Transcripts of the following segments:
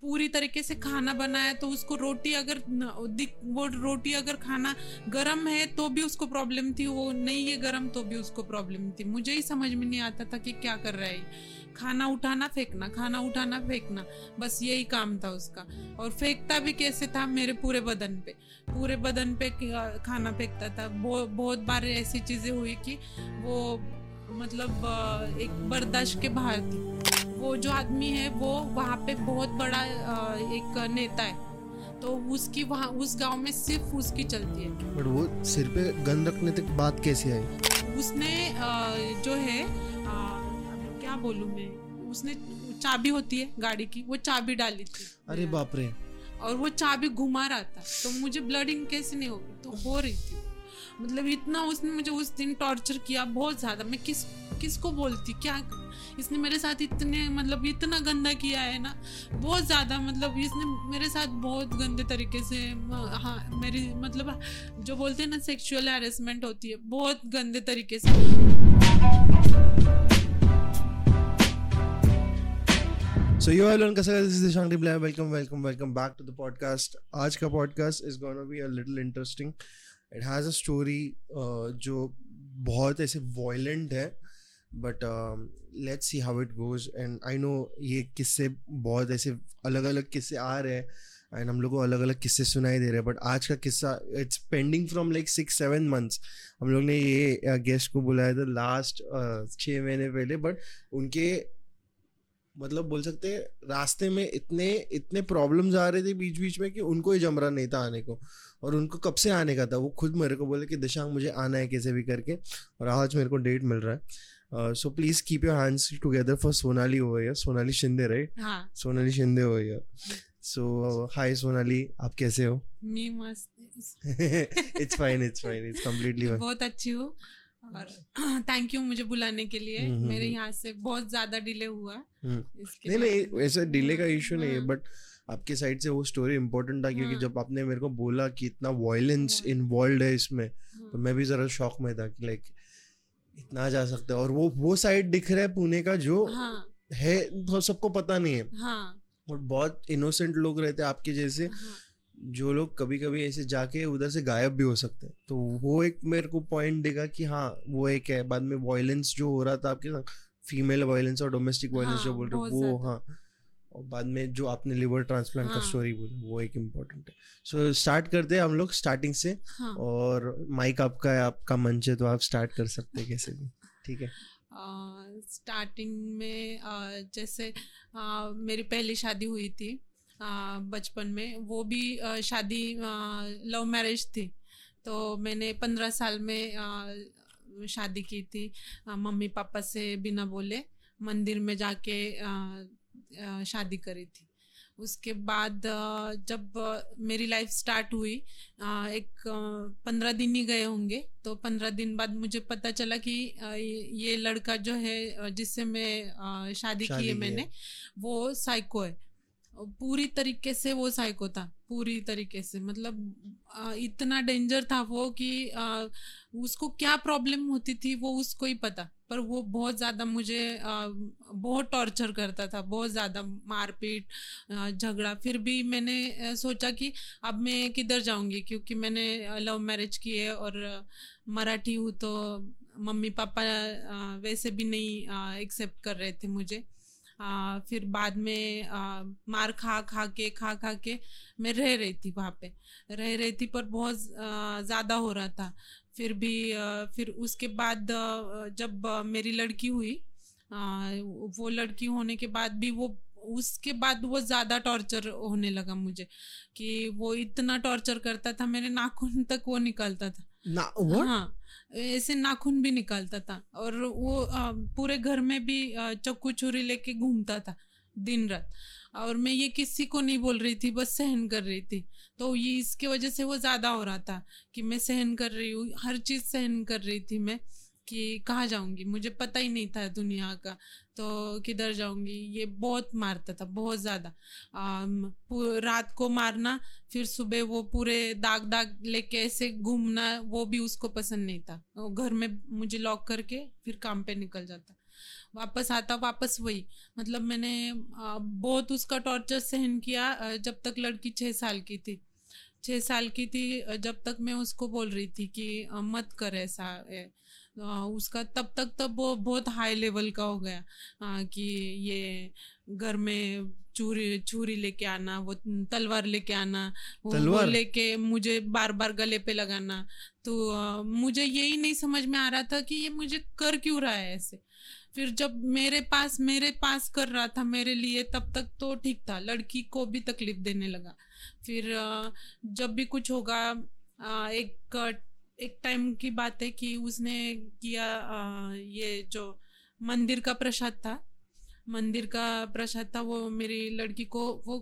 पूरी तरीके से खाना बनाया तो उसको वो रोटी अगर खाना गरम है तो भी उसको प्रॉब्लम थी, वो नहीं है गरम तो भी उसको प्रॉब्लम थी। मुझे ही समझ में नहीं आता था कि क्या कर रहा है। खाना उठाना फेंकना, खाना उठाना फेंकना, बस यही काम था उसका। और फेंकता भी कैसे था, मेरे पूरे बदन पे खाना फेंकता था। बहुत बार ऐसी चीजें हुई कि वो मतलब एक बर्दाश्त के बाहर थी। वो जो आदमी है वो वहाँ पे बहुत बड़ा एक नेता है, तो उसकी वहाँ उस गांव में सिर्फ उसकी चलती है। बट वो सिर पे गन रखने तक बात कैसे आई? उसने जो है क्या बोलूं मैं, उसने चाबी होती है गाड़ी की, वो चाबी डाली थी। अरे बाप रे। और वो चाबी घुमा रहा था, तो मुझे ब्लडिंग कैसे नहीं होगी, तो हो रही थी। मतलब इतना उसने मुझे उस दिन टॉर्चर किया बहुत ज्यादा। मैं किसको बोलती, क्या इसने मेरे साथ इतना गंदा किया है ना, बहुत ज्यादा। मतलब इसने मेरे साथ बहुत गंदे तरीके से, हाँ, मेरी मतलब जो बोलते हैं ना सेक्सुअल हैरेसमेंट होती है, बहुत गंदे तरीके से। So yo hello Kasaka, this is Dishank Blair. Welcome back to the podcast. आज का podcast is gonna be a little interesting. It has a story जो बहुत ऐसे violent है, but let's see how it goes. And I know ये किस्से बहुत ऐसे अलग-अलग किस्से आ रहे हैं and हम लोग को अलग-अलग किस्से सुनाई दे रहे हैं. But आज का किस्सा it's pending from like 6-7 months. हम लोग ने ये गेस्ट को बुलाया था लास्ट 6 महीने पहले, but उनके मतलब बोल सकते हैं रास्ते में इतने प्रॉब्लम्स आ रहे थे बीच में कि उनको ही जम रहा नहीं था आने को। और उनको कब से आने का था, वो खुद मेरे को बोले कि दिशांक मुझे आना है कैसे भी करके, और आज मेरे को डेट मिल रहा है। So please keep your hands together for Sonali over here. Sonali Shinde, right? हाँ, Sonali Shinde over here. So hi Sonali, आप कैसे हो? मैं मस्त। It's fine, it's completely fine. बहुत अच्छी हूँ और थैंक यू मुझे बुलाने के लिए। मेरे यहाँ से बहुत ज्यादा डिले हुआ। नहीं ऐसा डिले का इशू नहीं है, बट आपके साइड से वो स्टोरी इम्पोर्टेंट था क्योंकि जब आपने मेरे को बोला कि इतना वायलेंस इन्वॉल्व है इसमें, तो मैं भी जरा शॉक में था कि लाइक इतना जा सकता है। और वो साइड दिख रहा है पुणे का जो है, तो सबको पता नहीं है। और बहुत इनोसेंट लोग रहते हैं आपके जैसे, जो लोग कभी कभी ऐसे जाके उधर से गायब भी हो सकते हैं। तो वो एक मेरे को पॉइंट देगा कि हाँ वो एक है। बाद में वायलेंस जो हो रहा था आपके साथ, फीमेल वायलेंस और डोमेस्टिक वायलेंस जो बोल रहे वो, हाँ, और बाद में जो आपने लिवर ट्रांसप्लांट का स्टोरी बोला, वो एक इम्पोर्टेंट है। सो स्टार्ट करते हैं हम लोग स्टार्टिंग से। और माइक आपका है, आपका मंच है, तो आप स्टार्ट कर सकते हैं कैसे भी, ठीक है? स्टार्टिंग में जैसे मेरी पहली शादी हुई थी बचपन में, वो भी शादी लव मैरिज थी। तो मैंने 15 साल में शादी की थी, मम्मी पापा से बिना बोले मंदिर में जाके शादी करी थी। उसके बाद जब मेरी लाइफ स्टार्ट हुई, एक 15 दिन ही गए होंगे, तो 15 दिन बाद मुझे पता चला कि ये लड़का जो है जिससे मैं शादी की है मैंने, वो साइको है। पूरी तरीके से वो साइको था, पूरी तरीके से। मतलब इतना डेंजर था वो कि उसको क्या प्रॉब्लम होती थी वो उसको ही पता। पर वो बहुत ज़्यादा मुझे बहुत टॉर्चर करता था, बहुत ज़्यादा मारपीट झगड़ा। फिर भी मैंने सोचा कि अब मैं किधर जाऊंगी, क्योंकि मैंने लव मैरिज की है और मराठी हूँ, तो मम्मी पापा वैसे भी नहीं एक्सेप्ट कर रहे थे मुझे। फिर बाद में मार खा के मैं रह रही थी, वहाँ पे रह रही थी, पर बहुत ज़्यादा हो रहा था। फिर भी फिर उसके बाद जब मेरी लड़की हुई, वो लड़की होने के बाद भी उसके बाद वो ज़्यादा टॉर्चर होने लगा मुझे, कि वो इतना टॉर्चर करता था, मेरे नाखून तक वो निकालता था। हाँ, ऐसे नाखून भी निकालता था। और वो पूरे घर में भी चाकू छुरी लेके घूमता था दिन रात। और मैं ये किसी को नहीं बोल रही थी, बस सहन कर रही थी। तो ये इसके वजह से वो ज़्यादा हो रहा था कि मैं सहन कर रही हूँ, हर चीज़ सहन कर रही थी मैं, कि कहाँ जाऊंगी, मुझे पता ही नहीं था दुनिया का, तो किधर जाऊंगी। ये बहुत मारता था, बहुत ज़्यादा। रात को मारना, फिर सुबह वो पूरे दाग लेके ऐसे घूमना, वो भी उसको पसंद नहीं था। वो घर में मुझे लॉक करके फिर काम पे निकल जाता। वापस आता वापस वही। मतलब मैंने बहुत उसका टॉर्चर सहन किया जब तक लड़की 6 साल की थी। 6 साल की थी जब तक मैं उसको बोल रही थी कि मत कर ऐसा उसका तब तक तब वो बहुत हाई लेवल का हो गया कि ये घर में छुरी छुरी लेके आना, वो तलवार लेके आना, वो तलवार? लेके मुझे बार बार गले पे लगाना। तो मुझे यही नहीं समझ में आ रहा था कि ये मुझे कर क्यों रहा है ऐसे। फिर जब मेरे पास कर रहा था मेरे लिए तब तक तो ठीक था, लड़की को भी तकलीफ देने लगा। फिर जब भी कुछ होगा एक टाइम की बात है कि उसने किया ये जो मंदिर का प्रसाद था, मंदिर का प्रसाद था, वो मेरी लड़की को वो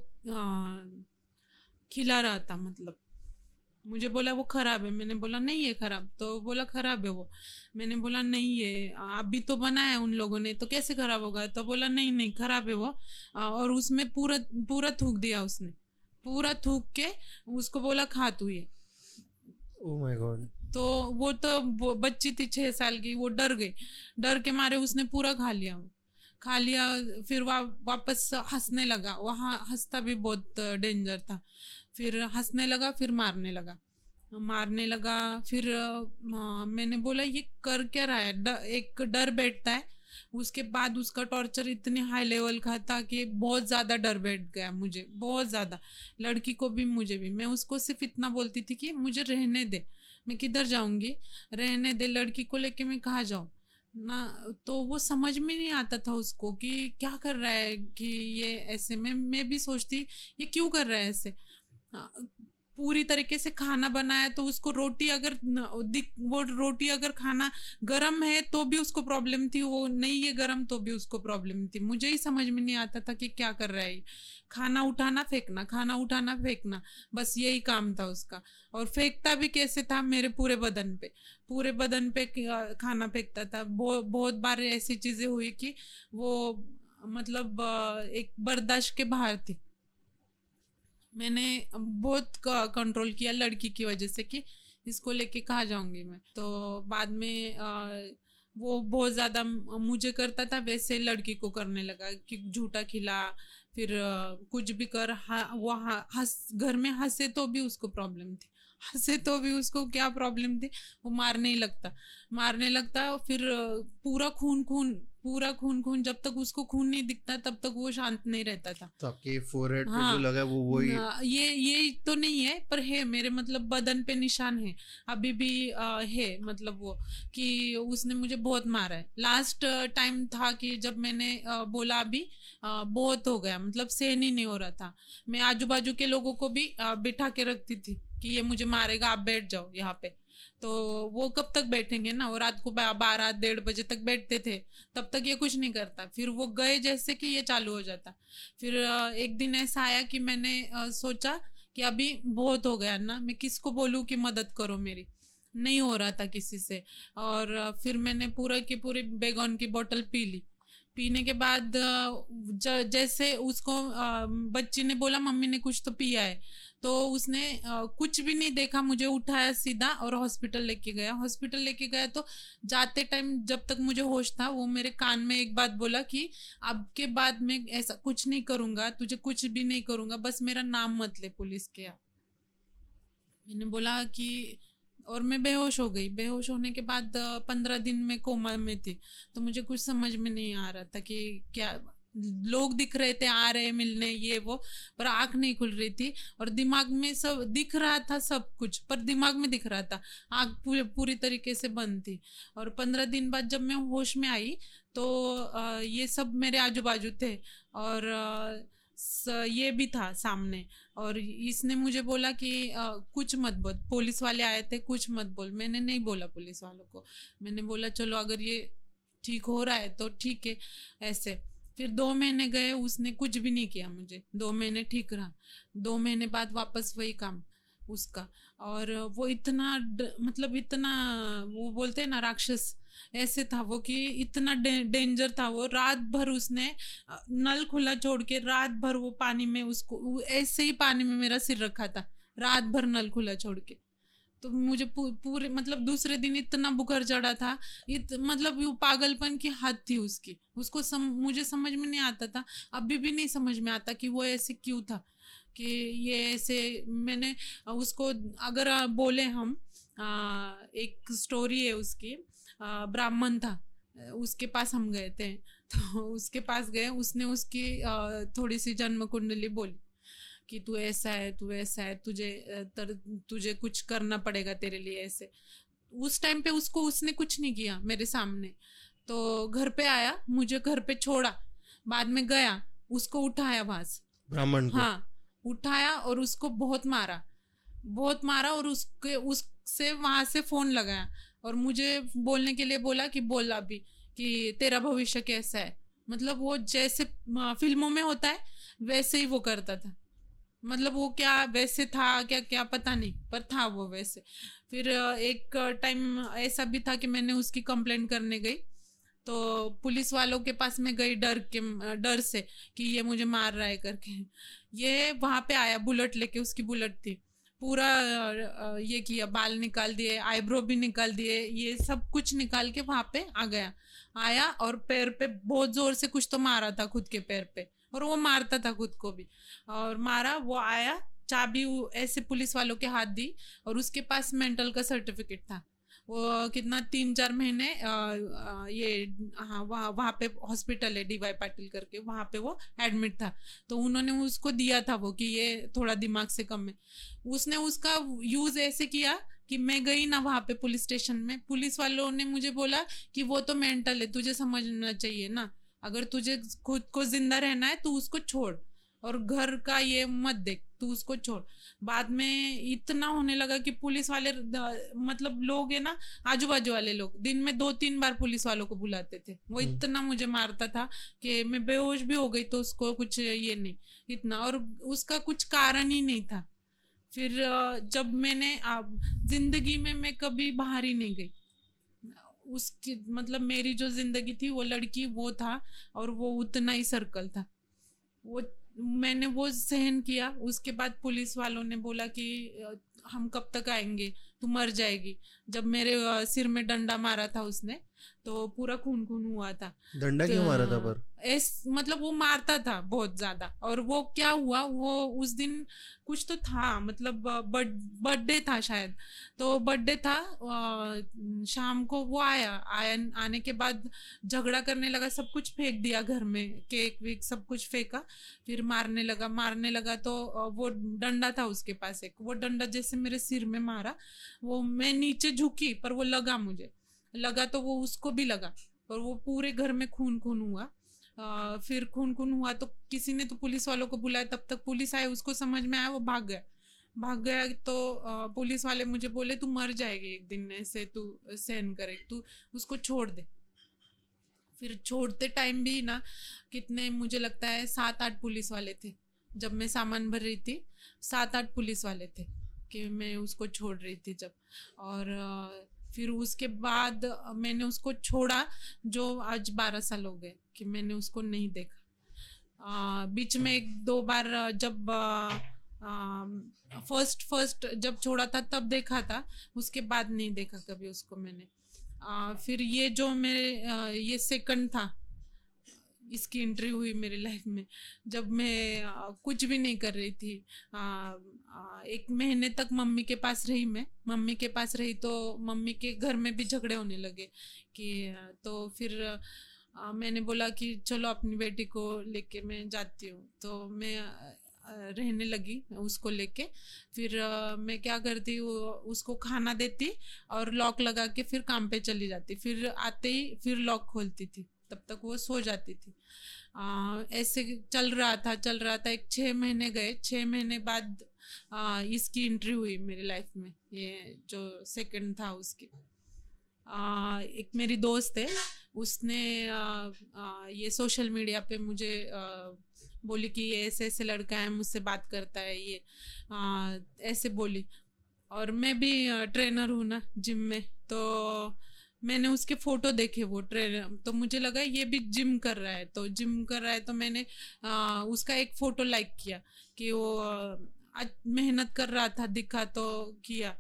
खिला रहा था। मतलब मुझे बोला वो खराब है, मैंने बोला नहीं है खराब, तो बोला खराब है वो। मैंने बोला नहीं है अभी तो बनाया है उन लोगों ने, तो कैसे खराब होगा, तो बोला नहीं नहीं खराब है वो। और उसमें पूरा पूरा थूक दिया उसने, पूरा थूक के उसको बोला खा तू ये। Oh my God. तो वो बच्ची थी 6 साल की, वो डर गई, डर के मारे उसने पूरा खा लिया वो, खा लिया। फिर वापस हंसने लगा, वहाँ हंसता भी बहुत डेंजर था। फिर हंसने लगा, फिर मारने लगा, मारने लगा। फिर मैंने बोला ये कर क्या रहा है, एक डर बैठता है। उसके बाद उसका टॉर्चर इतने हाई लेवल का था कि बहुत ज़्यादा डर बैठ गया मुझे, बहुत ज़्यादा, लड़की को भी मुझे भी। मैं उसको सिर्फ इतना बोलती थी कि मुझे रहने दे, मैं किधर जाऊंगी, रहने दे, लड़की को लेके मैं कहाँ जाऊँ ना। तो वो समझ में नहीं आता था उसको कि क्या कर रहा है, कि ये ऐसे। मैं भी सोचती ये क्यों कर रहा है ऐसे। पूरी तरीके से खाना बनाया तो उसको रोटी अगर वो रोटी अगर खाना गरम है तो भी उसको प्रॉब्लम थी, वो नहीं है गरम तो भी उसको प्रॉब्लम थी। मुझे ही समझ में नहीं आता था कि क्या कर रहा है। खाना उठाना फेंकना, खाना उठाना फेंकना, बस यही काम था उसका। और फेंकता भी कैसे था, मेरे पूरे बदन पे, पूरे बदन पे खाना फेंकता था। बहुत बार ऐसी चीजें हुई कि वो मतलब एक बर्दाश्त के बाहर थी। मैंने बहुत कंट्रोल किया लड़की की वजह से कि इसको लेके कहाँ जाऊंगी मैं। तो बाद में वो बहुत ज्यादा मुझे करता था वैसे लड़की को करने लगा कि झूठा खिला, फिर कुछ भी कर। वो हंस, घर में हंसे तो भी उसको प्रॉब्लम थी, हंसे तो भी उसको क्या प्रॉब्लम थी, वो मारने ही लगता, मारने लगता। फिर पूरा खून खून, पूरा खून खून, जब तक उसको खून नहीं दिखता तब तक वो शांत नहीं रहता था। तो आपके फोरहेड पे जो हाँ, लगा है वो वही? ये तो नहीं है पर है मेरे, मतलब बदन पे निशान है अभी भी है। मतलब वो कि उसने मुझे बहुत मारा है। लास्ट टाइम था कि जब मैंने बोला अभी बहुत हो गया, मतलब सहन ही नहीं हो रहा था। मैं आजू बाजू के लोगों को भी बिठा के रखती थी कि ये मुझे मारेगा, आप बैठ जाओ यहाँ पे। तो वो कब तक बैठेंगे ना, वो रात को 12-1:30 बजे तक बैठते थे, तब तक ये कुछ नहीं करता। फिर वो गए जैसे कि ये चालू हो जाता। फिर एक दिन ऐसा आया कि मैंने सोचा कि अभी बहुत हो गया ना, मैं किसको बोलूँ कि मदद करो मेरी, नहीं हो रहा था किसी से। और फिर मैंने पूरा की पूरी बेगोन की बोतल पी ली। पीने के बाद जैसे उसको बच्ची ने बोला मम्मी ने कुछ तो पिया है, तो उसने कुछ भी नहीं देखा, मुझे उठाया सीधा और हॉस्पिटल लेके गया। हॉस्पिटल लेके गया तो जाते टाइम जब तक मुझे होश था वो मेरे कान में एक बात बोला कि अब के बाद मैं ऐसा कुछ नहीं करूंगा, तुझे कुछ भी नहीं करूंगा, बस मेरा नाम मत ले पुलिस के। मैंने बोला कि, और मैं बेहोश हो गई। बेहोश होने के बाद 15 दिन में कोमा में थी। तो मुझे कुछ समझ में नहीं आ रहा था कि क्या, लोग दिख रहे थे आ रहे मिलने ये वो, पर आंख नहीं खुल रही थी। और दिमाग में सब दिख रहा था, सब कुछ पर दिमाग में दिख रहा था, आंख पूरी तरीके से बंद थी। और 15 दिन बाद जब मैं होश में आई तो ये सब मेरे आजू बाजू थे। और ये भी था सामने। और इसने मुझे बोला कि कुछ मत बोल, पुलिस वाले आए थे, कुछ मत बोल। मैंने नहीं बोला पुलिस वालों को, मैंने बोला चलो अगर ये ठीक हो रहा है तो ठीक है ऐसे। फिर 2 महीने गए, उसने कुछ भी नहीं किया मुझे, 2 महीने ठीक रहा। 2 महीने बाद वापस वही काम उसका। और वो इतना मतलब इतना, वो बोलते हैं ना राक्षस, ऐसे था वो कि इतना डेंजर था वो। रात भर उसने नल खुला छोड़ के रात भर वो पानी में, उसको ऐसे ही पानी में मेरा सिर रखा था, रात भर नल खुला छोड़ के। तो मुझे पूरे मतलब दूसरे दिन इतना बुखार चढ़ा था, मतलब वो पागलपन की हद थी उसकी। उसको मुझे समझ में नहीं आता था, अभी भी नहीं समझ में आता कि वो ऐसे क्यों था, कि ये ऐसे। मैंने उसको अगर बोले हम, एक स्टोरी है उसकी। ब्राह्मण था, उसके पास हम गए थे। तो उसके पास गए, उसने उसकी थोड़ी सी जन्म कुंडली बोली कि तू ऐसा है, तू ऐसा है, तुझे कुछ करना पड़ेगा तेरे लिए ऐसे। उस टाइम पे उसने कुछ नहीं किया मेरे सामने। तो घर पे आया, मुझे घर पे छोड़ा, बाद में गया, उसको उठाया वहां से, ब्राह्मण को? हाँ, उठाया और उसको बहुत मारा, बहुत मारा। और उससे वहां से फोन लगाया और मुझे बोलने के लिए बोला कि बोल अभी कि तेरा भविष्य कैसा है। मतलब वो जैसे फिल्मों में होता है वैसे ही वो करता था। मतलब वो क्या वैसे था क्या क्या पता नहीं, पर था वो वैसे। फिर एक टाइम ऐसा भी था कि मैंने उसकी कंप्लेंट करने गई, तो पुलिस वालों के पास में गई डर से कि ये मुझे मार रहा है करके। ये वहां पे आया बुलेट लेके, उसकी बुलेट थी, पूरा ये किया, बाल निकाल दिए, आईब्रो भी निकाल दिए, ये सब कुछ निकाल के वहां पे आ गया। आया और पैर पे बहुत जोर से कुछ तो मारा था, खुद के पैर पे, और वो मारता था खुद को भी। और मारा, वो आया, चाबी ऐसे पुलिस वालों के हाथ दी, और उसके पास मेंटल का सर्टिफिकेट था। वो कितना 3-4 महीने ये, हाँ, वहाँ पे हॉस्पिटल है DY पाटिल करके, वहाँ पे वो एडमिट था। तो उन्होंने उसको दिया था वो कि ये थोड़ा दिमाग से कम है। उसने उसका यूज ऐसे किया कि मैं गई ना वहाँ पे पुलिस स्टेशन में, पुलिस वालों ने मुझे बोला कि वो तो मेंटल है, तुझे समझना चाहिए ना, अगर तुझे खुद को जिंदा रहना है तो उसको छोड़, और घर का ये मत देख, तू उसको छोड़। बाद में इतना होने लगा कि पुलिस वाले मतलब लोग है ना, आजू बाजू वाले लोग दिन में 2-3 बार पुलिस वालों को बुलाते थे। वो इतना मुझे मारता था कि मैं बेहोश भी हो गई, तो उसको कुछ ये नहीं इतना, और उसका कुछ कारण ही नहीं था। फिर जब मैंने जिंदगी में मैं कभी बाहर ही नहीं गई, उसकी मतलब मेरी जो जिंदगी थी वो लड़की वो था, और वो उतना ही सर्कल था। वो मैंने वो सहन किया। उसके बाद पुलिस वालों ने बोला कि हम कब तक आएंगे, तू मर जाएगी। जब मेरे सिर में डंडा मारा था उसने, तो पूरा खून खून हुआ था। डंडा क्यों मारा था पर? मतलब वो मारता था बहुत ज्यादा। और वो क्या हुआ, वो उस दिन कुछ तो था, मतलब बर्थडे था शायद। तो बर्थडे था, शाम को वो आने के बाद झगड़ा करने लगा, सब कुछ फेंक दिया घर में, केक वेक सब कुछ फेंका। फिर मारने लगा। तो वो डंडा था उसके पास एक, वो डंडा जैसे मेरे सिर में मारा, वो मैं नीचे झुकी पर वो लगा तो वो उसको भी लगा, और वो पूरे घर में खून खून हुआ। फिर खून खून हुआ तो किसी ने तो पुलिस वालों को बुलाया, तब तक पुलिस आए, उसको समझ में आया, वो भाग गया। तो पुलिस वाले मुझे बोले तू मर जाएगी एक दिन, ऐसे तू सहन करे, तू उसको छोड़ दे। फिर छोड़ते टाइम भी ना, कितने मुझे लगता है 7-8 पुलिस वाले थे। जब मैं सामान भर रही थी, 7-8 पुलिस वाले थे कि मैं उसको छोड़ रही थी जब। और फिर उसके बाद मैंने उसको छोड़ा, जो आज 12 साल हो गए कि मैंने उसको नहीं देखा। बीच में 1-2 बार जब फर्स्ट जब छोड़ा था तब देखा था, उसके बाद नहीं देखा कभी उसको मैंने। फिर ये जो मेरे ये सेकंड था, इसकी एंट्री हुई मेरी लाइफ में जब मैं कुछ भी नहीं कर रही थी। 1 महीने तक मम्मी के पास रही, मैं मम्मी के पास रही, तो मम्मी के घर में भी झगड़े होने लगे कि तो फिर मैंने बोला कि चलो अपनी बेटी को लेके मैं जाती हूँ। तो मैं रहने लगी उसको लेके। फिर मैं क्या करती, उसको खाना देती और लॉक लगा के फिर काम पे चली जाती। फिर आते ही फिर लॉक खोलती थी, तब तक वो सो जाती थी। ऐसे चल रहा था 6 महीने गए। 6 महीने बाद इसकी एंट्री हुई मेरी लाइफ में, ये जो सेकंड था उसकी। एक मेरी दोस्त है, उसने ये सोशल मीडिया पे मुझे बोली कि ये ऐसे ऐसे लड़का है, मुझसे बात करता है, ये ऐसे बोली। और मैं भी ट्रेनर हूँ ना जिम में, तो मैंने उसके फोटो देखे, वो ट्रेनर, तो मुझे लगा ये भी जिम कर रहा है, तो मैंने उसका एक फोटो लाइक किया कि वो मेहनत कर रहा था, दिखा तो किया।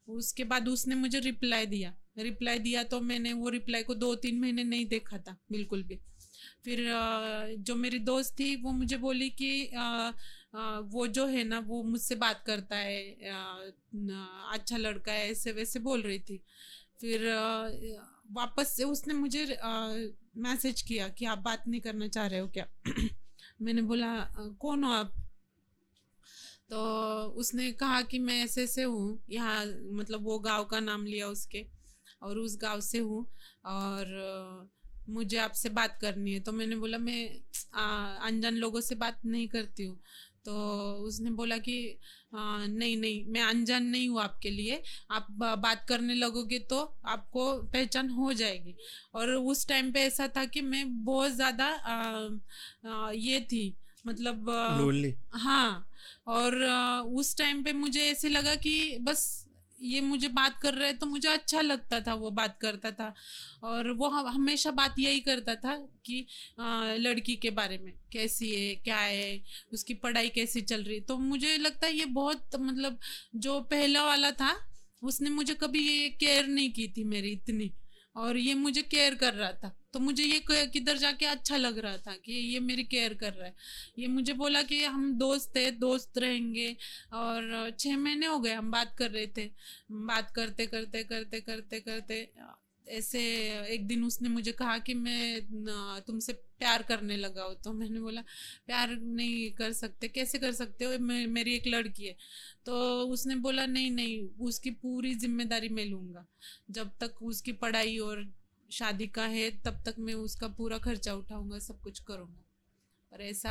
उसके बाद उसने मुझे रिप्लाई दिया तो मैंने वो रिप्लाई को 2-3 महीने नहीं देखा था बिल्कुल भी। फिर जो मेरी दोस्त थी वो मुझे बोली कि वो जो है ना वो मुझसे बात करता है, अच्छा लड़का है, ऐसे वैसे बोल रही थी। फिर वापस से उसने मुझे मैसेज किया कि आप बात नहीं करना चाह रहे हो क्या? मैंने बोला कौन हो आप? तो उसने कहा कि मैं ऐसे ऐसे हूँ यहाँ, मतलब वो गांव का नाम लिया उसके, और उस गांव से हूँ, और मुझे आपसे बात करनी है। तो मैंने बोला मैं अनजान लोगों से बात नहीं करती हूँ। तो उसने बोला कि नहीं नहीं, मैं अनजान नहीं हूँ आपके लिए, आप बात करने लगोगे तो आपको पहचान हो जाएगी। और उस टाइम पे ऐसा था कि मैं बहुत ज़्यादा ये थी, मतलब लोनली। हाँ। और उस टाइम पे मुझे ऐसे लगा कि बस ये मुझे बात कर रहा है तो मुझे अच्छा लगता था, वो बात करता था। और वो हमेशा बात यही करता था कि लड़की के बारे में, कैसी है, क्या है, उसकी पढ़ाई कैसी चल रही। तो मुझे लगता है ये बहुत, मतलब जो पहला वाला था उसने मुझे कभी ये केयर नहीं की थी मेरी इतनी, और ये मुझे केयर कर रहा था। तो मुझे ये किधर जाके अच्छा लग रहा था कि ये मेरी केयर कर रहा है। ये मुझे बोला कि हम दोस्त है, दोस्त रहेंगे। और 6 महीने हो गए हम बात कर रहे थे। बात करते करते करते करते करते ऐसे एक दिन उसने मुझे कहा कि मैं तुमसे प्यार करने लगा हो। तो मैंने बोला प्यार नहीं कर सकते, कैसे कर सकते हो, मेरी एक लड़की है। तो उसने बोला नहीं नहीं, उसकी पूरी जिम्मेदारी मैं लूँगा, जब तक उसकी पढ़ाई और शादी का है तब तक मैं उसका पूरा खर्चा उठाऊंगा, सब कुछ करूँगा। पर ऐसा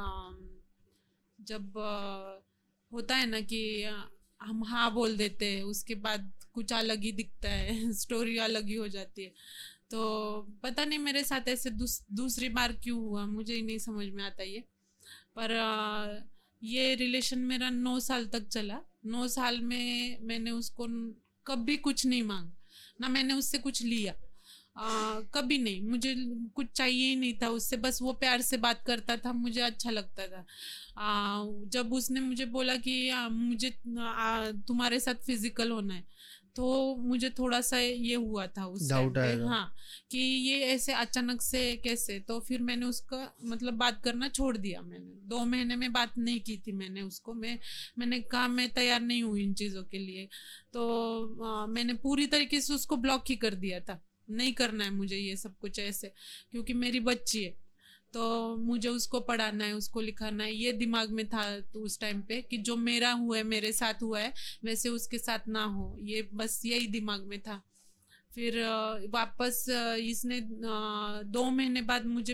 जब होता है ना कि हम हाँ बोल देते हैं, उसके बाद कुछ अलग ही दिखता है स्टोरी अलग ही हो जाती है। तो पता नहीं मेरे साथ ऐसे दूसरी बार क्यों हुआ, मुझे ही नहीं समझ में आता ये। पर ये रिलेशन मेरा 9 साल तक चला। 9 साल में मैंने उसको कभी कुछ नहीं मांगा, ना मैंने उससे कुछ लिया। कभी नहीं, मुझे कुछ चाहिए ही नहीं था उससे, बस वो प्यार से बात करता था, मुझे अच्छा लगता था। जब उसने मुझे बोला कि मुझे तुम्हारे साथ फिजिकल होना है, तो मुझे थोड़ा सा ये हुआ था उस टाइम डाउट पे, आएगा। हाँ, कि ये ऐसे अचानक से कैसे। तो फिर मैंने उसका मतलब बात करना छोड़ दिया। मैंने 2 महीने में बात नहीं की थी मैंने उसको। मैंने कहा मैं तैयार नहीं हूँ इन चीज़ों के लिए। तो मैंने पूरी तरीके से उसको ब्लॉक ही कर दिया था, नहीं करना है मुझे ये सब कुछ ऐसे, क्योंकि मेरी बच्ची है तो मुझे उसको पढ़ाना है, उसको लिखाना है, ये दिमाग में था तो उस टाइम पे कि जो मेरा हुआ है, मेरे साथ हुआ है, वैसे उसके साथ ना हो, ये बस यही दिमाग में था। फिर वापस इसने 2 महीने बाद मुझे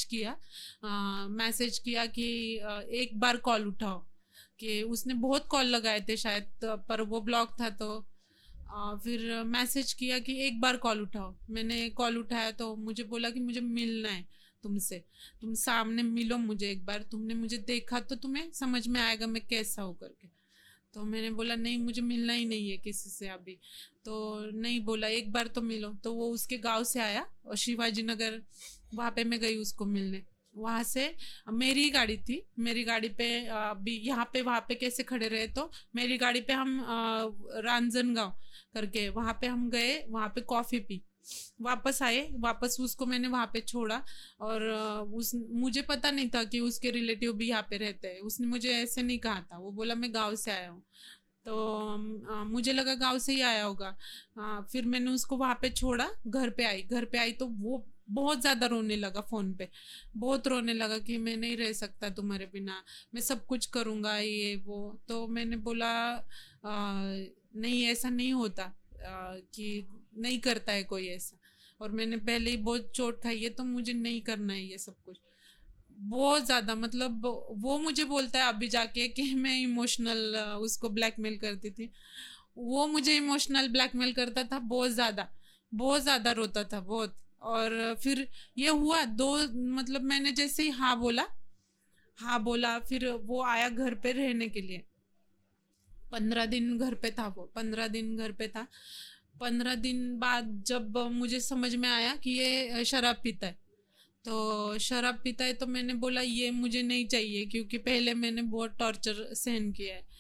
मैसेज किया कि एक बार कॉल उठाओ, कि उसने बहुत कॉल लगाए थे शायद, पर वो ब्लॉक था। तो फिर मैसेज किया कि एक बार कॉल उठाओ। मैंने कॉल उठाया तो मुझे बोला कि मुझे मिलना है तुमसे, तुम सामने मिलो मुझे एक बार, तुमने मुझे देखा तो तुम्हें समझ में आएगा मैं कैसा हूँ करके। तो मैंने बोला नहीं, मुझे मिलना ही नहीं है किसी से अभी। तो नहीं, बोला एक बार तो मिलो। तो वो उसके गांव से आया और शिवाजी नगर, वहाँ पे मैं गई उसको मिलने। वहाँ से मेरी गाड़ी थी, मेरी गाड़ी पे अभी यहाँ पे वहाँ पे कैसे खड़े रहे, तो मेरी गाड़ी पे हम रांजनगांव करके वहाँ पे हम गए, वहाँ पे कॉफ़ी पी, वापस आए। वापस उसको मैंने वहाँ पे छोड़ा। और उस मुझे पता नहीं था कि उसके रिलेटिव भी यहाँ पे रहते हैं। उसने मुझे ऐसे नहीं कहा था, वो बोला मैं गांव से आया हूँ। तो मुझे लगा गांव से ही आया होगा। फिर मैंने उसको वहाँ पे छोड़ा, घर पे आई तो वो बहुत ज़्यादा रोने लगा फ़ोन पे, बहुत रोने लगा कि मैं नहीं रह सकता तुम्हारे बिना, मैं सब कुछ करूँगा ये वो। तो मैंने बोला नहीं, ऐसा नहीं होता, कि नहीं करता है कोई ऐसा, और मैंने पहले ही बहुत चोट खाई है तो मुझे नहीं करना है ये सब कुछ। बहुत ज्यादा, मतलब वो मुझे बोलता है अभी जाके कि मैं इमोशनल उसको ब्लैकमेल करती थी। वो मुझे इमोशनल ब्लैकमेल करता था बहुत ज्यादा, बहुत ज्यादा रोता था बहुत। और फिर ये हुआ दो, मतलब मैंने जैसे ही हाँ बोला, फिर वो आया घर पे रहने के लिए। 15 दिन घर पे था वो, 15 दिन घर पे था। 15 दिन बाद जब मुझे समझ में आया कि ये शराब पीता है, तो शराब पीता है तो मैंने बोला ये मुझे नहीं चाहिए, क्योंकि पहले मैंने बहुत टॉर्चर सहन किया है।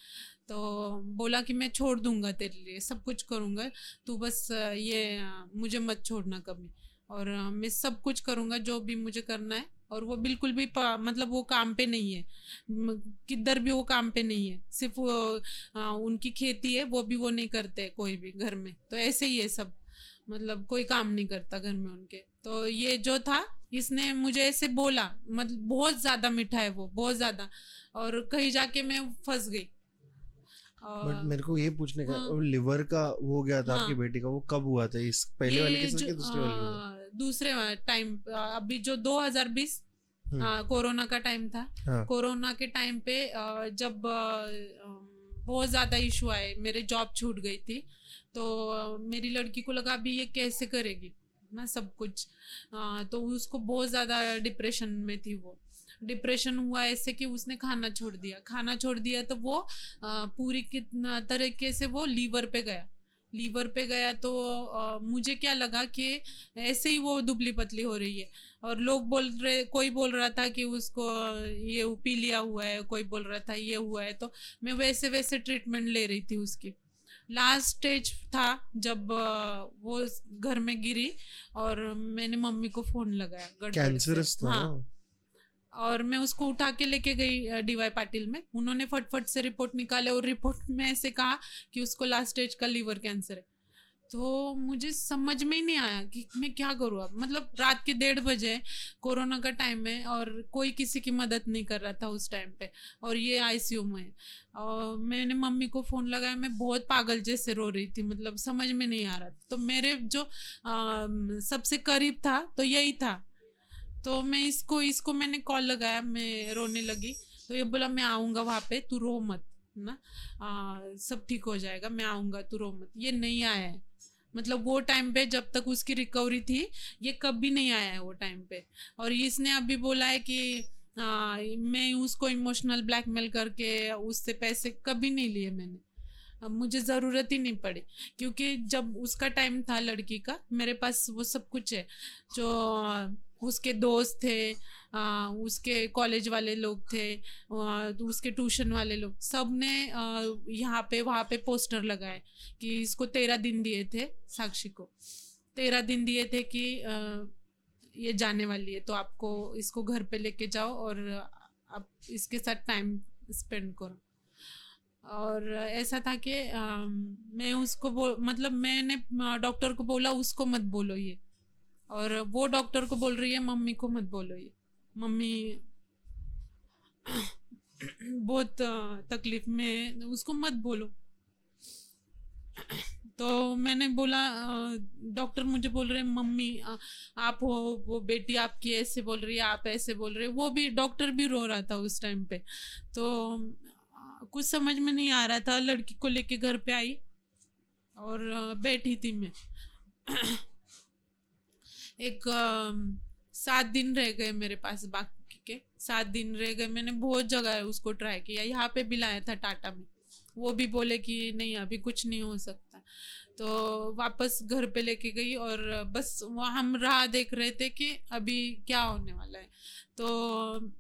तो बोला कि मैं छोड़ दूंगा तेरे लिए, सब कुछ करूंगा, तू बस मुझे मत छोड़ना कभी, और मैं सब कुछ करूंगा जो भी मुझे करना है। और वो बिल्कुल भी मतलब वो काम पे नहीं है, किधर भी वो काम पे नहीं है, सिर्फ वो उनकी खेती है, वो भी वो नहीं करते कोई भी घर में, तो ऐसे ही है सब, मतलब कोई काम नहीं करता घर में उनके। तो ये जो था, इसने मुझे ऐसे बोला, मतलब बहुत ज्यादा मीठा है वो, बहुत ज्यादा, और कहीं जाके मैं फंस गई। बट मेरे को ये पूछने का, हाँ, लिवर का हो गया था आपकी हाँ, बेटी का, वो कब हुआ था? इस पहले वाले ये केस में जो कि दूसरे वाले में? दूसरे टाइम, अभी जो 2020 हम्म। कोरोना का टाइम था। हाँ। कोरोना के टाइम पे जब बहुत ज़्यादा इशू आए, मेरे जॉब छूट गई थी, तो मेरी लड़की को लगा अभी ये कैसे करेगी ना सब कुछ, तो उसको बहुत ज़्यादा डिप्रेशन में थी वो। डिप्रेशन हुआ ऐसे कि उसने खाना छोड़ दिया, खाना छोड़ दिया तो वो पूरी कितना तरीके से वो लीवर पे गया, लीवर पे गया। तो मुझे क्या लगा कि ऐसे ही वो दुबली पतली हो रही है, और लोग बोल रहे, कोई बोल रहा था कि उसको ये पी लिया हुआ है, कोई बोल रहा था ये हुआ है, तो मैं वैसे वैसे ट्रीटमेंट ले रही थी उसकी। लास्ट स्टेज था जब वो घर में गिरी, और मैंने मम्मी को फोन लगाया गड़बड़ से। कैंसरस था हाँ, ना? और मैं उसको उठा के लेके गई डीवाई पाटिल में, उन्होंने फटफट से रिपोर्ट निकाले, और रिपोर्ट में ऐसे कहा कि उसको लास्ट स्टेज का लीवर कैंसर है। तो मुझे समझ में ही नहीं आया कि मैं क्या करूँ अब, मतलब रात के 1:30 बजे, कोरोना का टाइम है, और कोई किसी की मदद नहीं कर रहा था उस टाइम पे, और ये आईसीयू में है। और मैंने मम्मी को फ़ोन लगाया, मैं बहुत पागल जैसे रो रही थी, मतलब समझ में नहीं आ रहा। तो मेरे जो सबसे करीब था तो यही था, तो मैं इसको इसको मैंने कॉल लगाया, मैं रोने लगी, तो ये बोला मैं आऊँगा वहाँ पे, तू रो मत ना, सब ठीक हो जाएगा, मैं आऊँगा, तू रो मत। ये नहीं आया है, मतलब वो टाइम पे जब तक उसकी रिकवरी थी, ये कभी नहीं आया है वो टाइम पे। और इसने अभी बोला है कि मैं उसको इमोशनल ब्लैकमेल करके उससे पैसे कभी नहीं लिए मैंने, अब मुझे ज़रूरत ही नहीं पड़ी, क्योंकि जब उसका टाइम था लड़की का, मेरे पास वो सब कुछ है, जो उसके दोस्त थे, उसके कॉलेज वाले लोग थे, उसके ट्यूशन वाले लोग, सब ने यहाँ पे वहाँ पे पोस्टर लगाए कि इसको 13 दिन दिए थे, साक्षी को 13 दिन दिए थे कि ये जाने वाली है, तो आपको इसको घर पे लेके जाओ और आप इसके साथ टाइम स्पेंड करो। और ऐसा था कि मैं उसको मतलब मैंने डॉक्टर को बोला उसको मत बोलो ये, और वो डॉक्टर को बोल रही है मम्मी को मत बोलो ये, मम्मी बहुत तकलीफ में, उसको मत बोलो। तो मैंने बोला, डॉक्टर मुझे बोल रहे हैं मम्मी आप हो, वो बेटी आपकी ऐसे बोल रही है, आप ऐसे बोल रहे, वो भी डॉक्टर भी रो रहा था उस टाइम पे। तो कुछ समझ में नहीं आ रहा था, लड़की को लेके घर पे आई और बैठी थी मैं। एक 7 दिन रह गए मेरे पास, बाकी के 7 दिन रह गए, मैंने बहुत जगह उसको ट्राई किया, यहाँ पे भी लाया था टाटा में, वो भी बोले कि नहीं अभी कुछ नहीं हो सकता। तो वापस घर पे लेके गई, और बस वो हम राह देख रहे थे कि अभी क्या होने वाला है। तो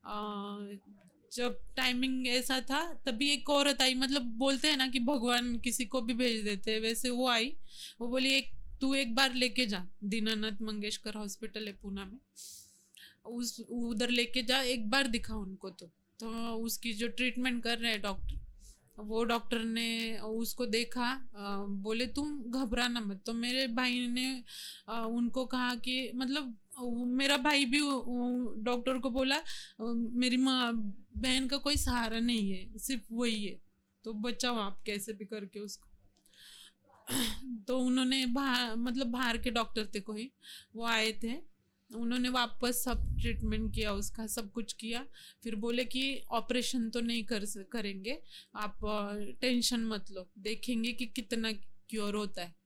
जब टाइमिंग ऐसा था, तभी एक औरत आई, मतलब बोलते हैं ना कि भगवान किसी को भी भेज देते हैं, वैसे वो आई, वो बोली तू एक बार लेके जा, दीनानाथ मंगेशकर हॉस्पिटल है पूना में, उस उधर लेके जा, एक बार दिखा उनको। तो उसकी जो ट्रीटमेंट कर रहे हैं डॉक्टर, वो डॉक्टर ने उसको देखा, बोले तुम घबराना मत। तो मेरे भाई ने उनको कहा कि मतलब मेरा भाई भी डॉक्टर को बोला मेरी माँ बहन का कोई सहारा नहीं है, सिर्फ वही है, तो बचाओ आप कैसे भी करके उसको। तो उन्होंने मतलब बाहर के डॉक्टर थे कोई, वो आए थे, उन्होंने वापस सब ट्रीटमेंट किया, उसका सब कुछ किया, फिर बोले कि ऑपरेशन तो नहीं करेंगे, आप टेंशन मत लो, देखेंगे कि कितना क्योर होता है।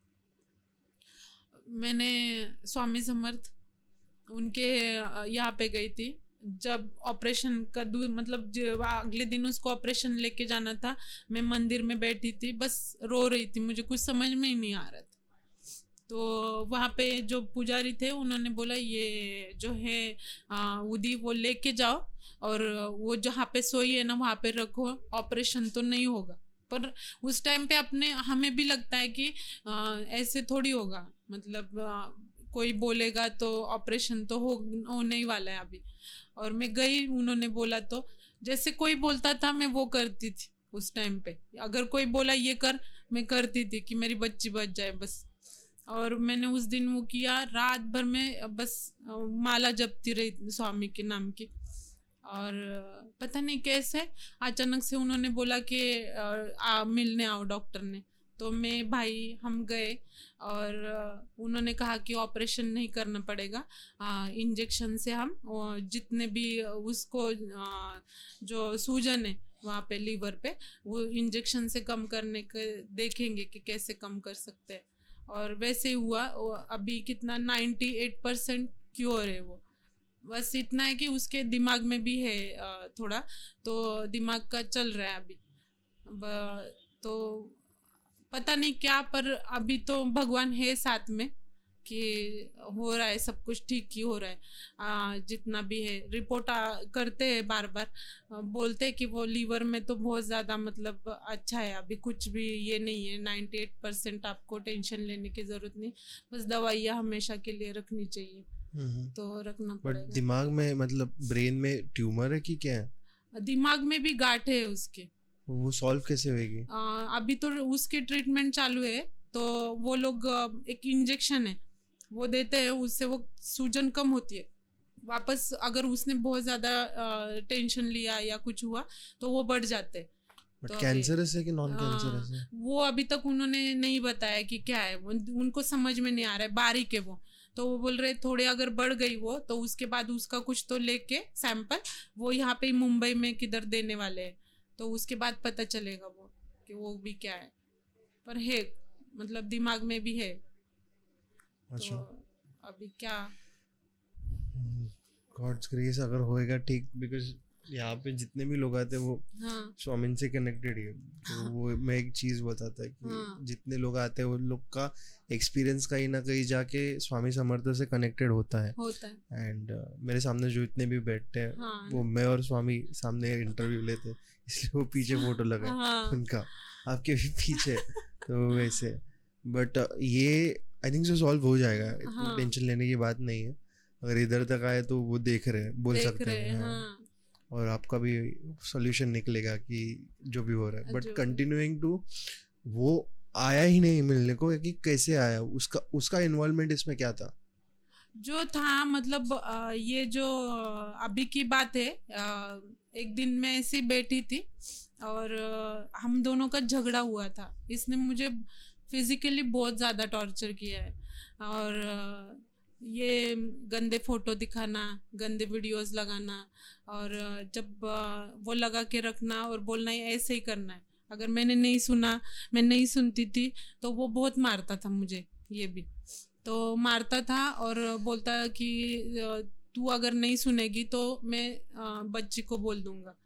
मैंने स्वामी समर्थ उनके यहाँ पे गई थी, जब ऑपरेशन का मतलब अगले दिन उसको ऑपरेशन लेके जाना था, मैं मंदिर में बैठी थी, बस रो रही थी, मुझे कुछ समझ में ही नहीं आ रहा था। तो वहाँ पे जो पुजारी थे उन्होंने बोला ये जो है उदी वो लेके जाओ, और वो जहाँ पे सोई है ना वहाँ पे रखो, ऑपरेशन तो नहीं होगा। पर उस टाइम पे अपने हमें भी लगता है कि ऐसे थोड़ी होगा, मतलब कोई बोलेगा तो ऑपरेशन तो होने ही वाला है अभी। और मैं गई, उन्होंने बोला तो जैसे कोई बोलता था मैं वो करती थी उस टाइम पे। अगर कोई बोला ये कर, मैं करती थी कि मेरी बच्ची बच जाए बस। और मैंने उस दिन वो किया, रात भर में बस माला जपती रही स्वामी के नाम की। और पता नहीं कैसे अचानक से उन्होंने बोला कि मिलने आओ डॉक्टर ने। तो मैं भाई हम गए और उन्होंने कहा कि ऑपरेशन नहीं करना पड़ेगा, इंजेक्शन से हम जितने भी उसको जो सूजन है वहाँ पे लीवर पे, वो इंजेक्शन से कम करने के देखेंगे कि कैसे कम कर सकते हैं। और वैसे हुआ, अभी कितना 98% क्योर है वो। बस इतना है कि उसके दिमाग में भी है थोड़ा, तो दिमाग का चल रहा है अभी। तो पता नहीं क्या, पर अभी तो भगवान है साथ में कि हो रहा है, सब कुछ ठीक ही हो रहा है। जितना भी है रिपोर्ट करते हैं बार बार, बोलते हैं कि वो लीवर में तो बहुत ज़्यादा मतलब अच्छा है, अभी कुछ भी ये नहीं है, 98% आपको टेंशन लेने की ज़रूरत नहीं, बस दवाइयाँ हमेशा के लिए रखनी चाहिए। तो रखना पड़ेगा। बट दिमाग में मतलब ब्रेन में ट्यूमर है कि क्या है? दिमाग में भी गांठ है उसके। वो सॉल्व कैसे होएगी? अभी तो उसकी ट्रीटमेंट चालू है, तो वो लोग एक इंजेक्शन है वो देते हैं, उससे वो सूजन कम होती है वापस। अगर उसने बहुत ज़्यादा टेंशन लिया या कुछ हुआ तो वो बढ़ जाते हैं। बट कैंसरस है कि नॉन कैंसरस है? वो अभी तक उन्होंने नहीं बताया कि क्या है, उनको समझ में नहीं आ रहा है, बारीक है वो। तो वो बोल रहे थोड़े अगर बढ़ गई वो तो उसके बाद उसका कुछ तो लेके सैंपल वो यहाँ पे मुंबई में किधर देने वाले हैं, तो उसके बाद पता चलेगा वो कि वो भी क्या है। पर है मतलब दिमाग में भी है। अच्छा। तो अभी क्या, गॉड्स ग्रेस अगर होएगा ठीक, बिकॉज यहाँ पे जितने भी लोग आते हैं वो स्वामी से कनेक्टेड है। तो वो मैं एक चीज़ बताता है कि जितने लोग आते हैं वो लोग का एक्सपीरियंस कहीं ना कहीं जाके स्वामी समर्थ से कनेक्टेड होता है। एंड मेरे सामने जो इतने भी बैठते हैं वो मैं और स्वामी सामने इंटरव्यू लेते हैं, इसलिए वो पीछे फोटो लगा उनका, आपके भी पीछे। तो वैसे बट ये आई थिंक सो सॉल्व हो जाएगा, इतना टेंशन लेने की बात नहीं है। अगर इधर तक आए तो वो देख रहे हैं, बोल सकते हैं। और आपका भी सॉल्यूशन निकलेगा कि जो भी हो रहा है। बट कंटिन्यूइंग टू, वो आया ही नहीं मिलने को, कि कैसे आया, उसका इन्वॉल्वमेंट इसमें क्या था? जो था मतलब ये जो अभी की बात है, एक दिन मैं ऐसी बैठी थी और हम दोनों का झगड़ा हुआ था। इसने मुझे फिजिकली बहुत ज़्यादा टॉर्चर किया है, और ये गंदे फोटो दिखाना, गंदे वीडियोस लगाना, और जब वो लगा के रखना और बोलना है ऐसे ही करना है। अगर मैंने नहीं सुना, मैं नहीं सुनती थी तो वो बहुत मारता था मुझे। ये भी तो मारता था और बोलता कि तू अगर नहीं सुनेगी तो मैं बच्ची को बोल दूंगा,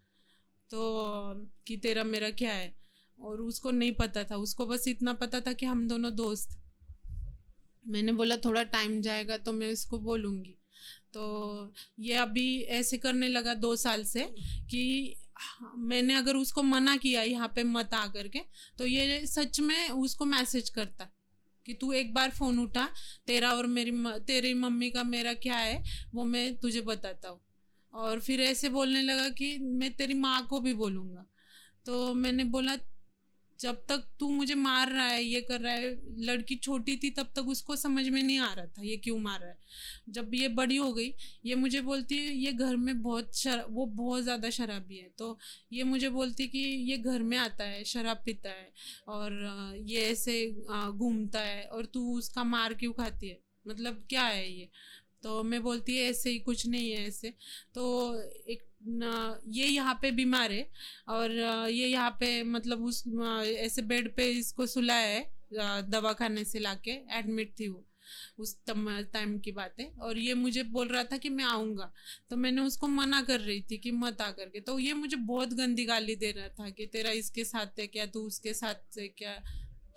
तो कि तेरा मेरा क्या है। और उसको नहीं पता था, उसको बस इतना पता था कि हम दोनों दोस्त। मैंने बोला थोड़ा टाइम जाएगा तो मैं उसको बोलूँगी। तो ये अभी ऐसे करने लगा 2 साल से कि मैंने अगर उसको मना किया यहाँ पे मत आ करके, तो ये सच में उसको मैसेज करता कि तू एक बार फ़ोन उठा, तेरा और तेरी मम्मी का मेरा क्या है वो मैं तुझे बताता हूँ। और फिर ऐसे बोलने लगा कि मैं तेरी माँ को भी बोलूँगा। तो मैंने बोला जब तक तू मुझे मार रहा है, ये कर रहा है, लड़की छोटी थी तब तक उसको समझ में नहीं आ रहा था ये क्यों मार रहा है। जब ये बड़ी हो गई, ये मुझे बोलती है ये घर में वो बहुत ज़्यादा शराबी है, तो ये मुझे बोलती कि ये घर में आता है, शराब पीता है और ये ऐसे घूमता है, और तू उसका मार क्यों खाती है, मतलब क्या है ये। तो मैं बोलती है ऐसे ही, कुछ नहीं है ऐसे। तो एक ये यहाँ पे बीमार है और ये यहाँ पे मतलब उस ऐसे बेड पे इसको सुलाया है, दवाखाने से लाके एडमिट थी वो, उस टाइम की बात है। और ये मुझे बोल रहा था कि मैं आऊँगा, तो मैंने उसको मना कर रही थी कि मत आ करके। तो ये मुझे बहुत गंदी गाली दे रहा था कि तेरा इसके साथ है क्या, तू उसके साथ है क्या,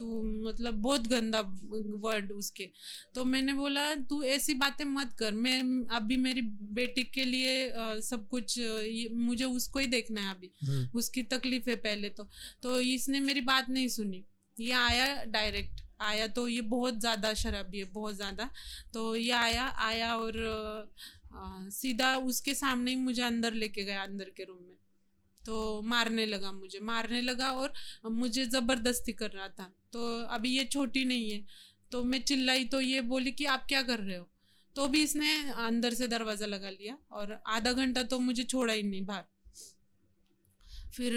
तू मतलब बहुत गंदा वर्ड उसके। तो मैंने बोला तू ऐसी बातें मत कर, मैं अभी मेरी बेटी के लिए सब कुछ मुझे उसको ही देखना है अभी, उसकी तकलीफ है पहले। तो इसने मेरी बात नहीं सुनी, ये आया डायरेक्ट आया, तो ये बहुत ज़्यादा शराबी है, बहुत ज़्यादा। तो ये आया और सीधा उसके सामने ही मुझे अंदर लेके गया, अंदर के रूम में। तो मारने लगा और मुझे ज़बरदस्ती कर रहा था। तो अभी ये छोटी नहीं है, तो मैं चिल्लाई तो ये बोली कि आप क्या कर रहे हो। तो भी इसने अंदर से दरवाज़ा लगा लिया और आधा घंटा तो मुझे छोड़ा ही नहीं बाहर। फिर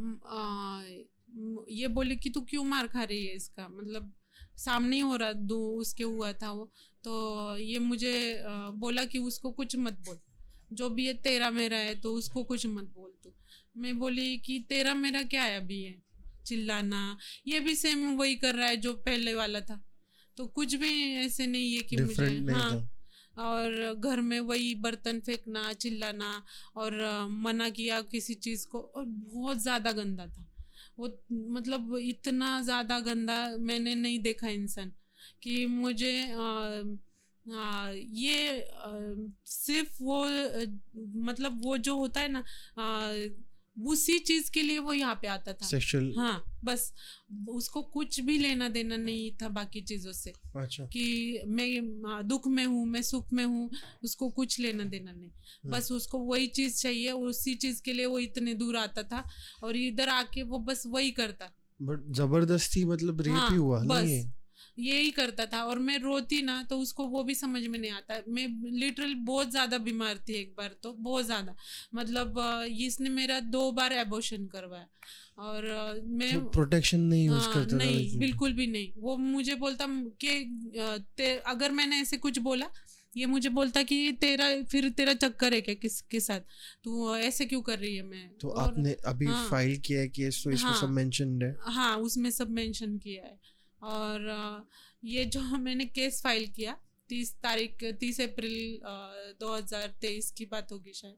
ये बोली कि तू क्यों मार खा रही है इसका, मतलब सामने ही हो रहा, दो उसके हुआ था वो। तो ये मुझे बोला कि उसको कुछ मत बोल, जो भी है तेरा मेरा है, तो उसको कुछ मत बोल तू। मैं बोली कि तेरा मेरा क्या है अभी, है चिल्लाना। ये भी सेम वही कर रहा है जो पहले वाला था, तो कुछ भी ऐसे नहीं है कि मुझे, हाँ। और घर में वही बर्तन फेंकना, चिल्लाना, और मना किया किसी चीज़ को, और बहुत ज़्यादा गंदा था वो। मतलब इतना ज़्यादा गंदा मैंने नहीं देखा इंसान कि मुझे ये सिर्फ वो मतलब वो जो होता है ना, उसी चीज के लिए वो यहाँ पे आता था, सेक्सुअल। हाँ, बस उसको कुछ भी लेना देना नहीं था बाकी चीजों से। अच्छा। कि मैं दुख में हूँ, मैं सुख में हूँ, उसको कुछ लेना देना नहीं, बस उसको वही चीज चाहिए, उसी चीज के लिए वो इतने दूर आता था और इधर आके वो बस वही करता। बट जबरदस्ती मतलब रेप ही हुआ नहीं है, यही करता था। और मैं रोती ना तो उसको वो भी समझ में नहीं आता। मैं लिटरल बहुत ज़्यादा बीमार थी एक बार, तो बहुत ज़्यादा, मतलब इसने मेरा 2 बार एबॉर्शन करवाया और मैं तो प्रोटेक्शन नहीं यूज करता नहीं, बिल्कुल भी नहीं। वो मुझे बोलता कि अगर मैंने ऐसे कुछ बोला, ये मुझे बोलता कि तेरा चक्कर है क्या किसके साथ, तू ऐसे क्यों कर रही है। मैं तो आपने अभी फाइल किया है केस, तो इसमें सब मेंशन्ड है? हाँ, उसमें सब मेंशन किया है। और ये जो मैंने केस फाइल किया 30 अप्रैल 2023 की बात होगी शायद।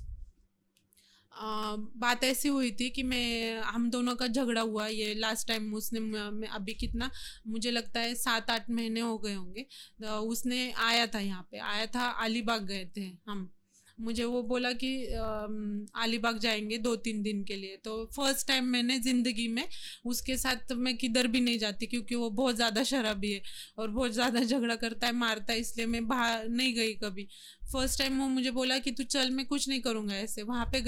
बात ऐसी हुई थी कि हम दोनों का झगड़ा हुआ। ये लास्ट टाइम उसने अभी कितना मुझे लगता है 7-8 महीने हो गए होंगे, उसने आया था यहाँ पे, आया था, अलीबाग गए थे हम। मुझे वो बोला कि अलीबाग जाएंगे 2-3 दिन के लिए। तो फर्स्ट टाइम मैंने ज़िंदगी में उसके साथ, मैं किधर भी नहीं जाती क्योंकि वो बहुत ज़्यादा शराबी है और बहुत ज़्यादा झगड़ा करता है, मारता है, इसलिए मैं बाहर नहीं गई कभी। फर्स्ट टाइम वो मुझे बोला कि तू चल, मैं कुछ नहीं करूँगा ऐसे। वहाँ पे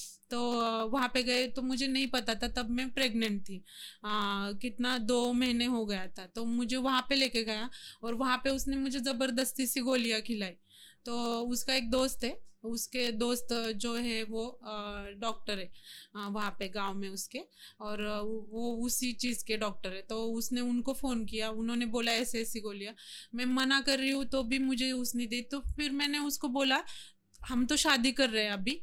गए तो मुझे नहीं पता था, तब मैं प्रेग्नेंट थी, कितना 2 महीने हो गया था। तो मुझे वहाँ पे लेके गया और वहाँ पे उसने मुझे ज़बरदस्ती सी गोलियाँ खिलाई। तो उसका एक दोस्त है, उसके दोस्त जो है वो डॉक्टर है वहाँ पे गांव में उसके, और वो उसी चीज़ के डॉक्टर है। तो उसने उनको फ़ोन किया, उन्होंने बोला ऐसे ऐसी गोलियाँ। मैं मना कर रही हूँ तो भी मुझे उसने दी। तो फिर मैंने उसको बोला हम तो शादी कर रहे हैं अभी,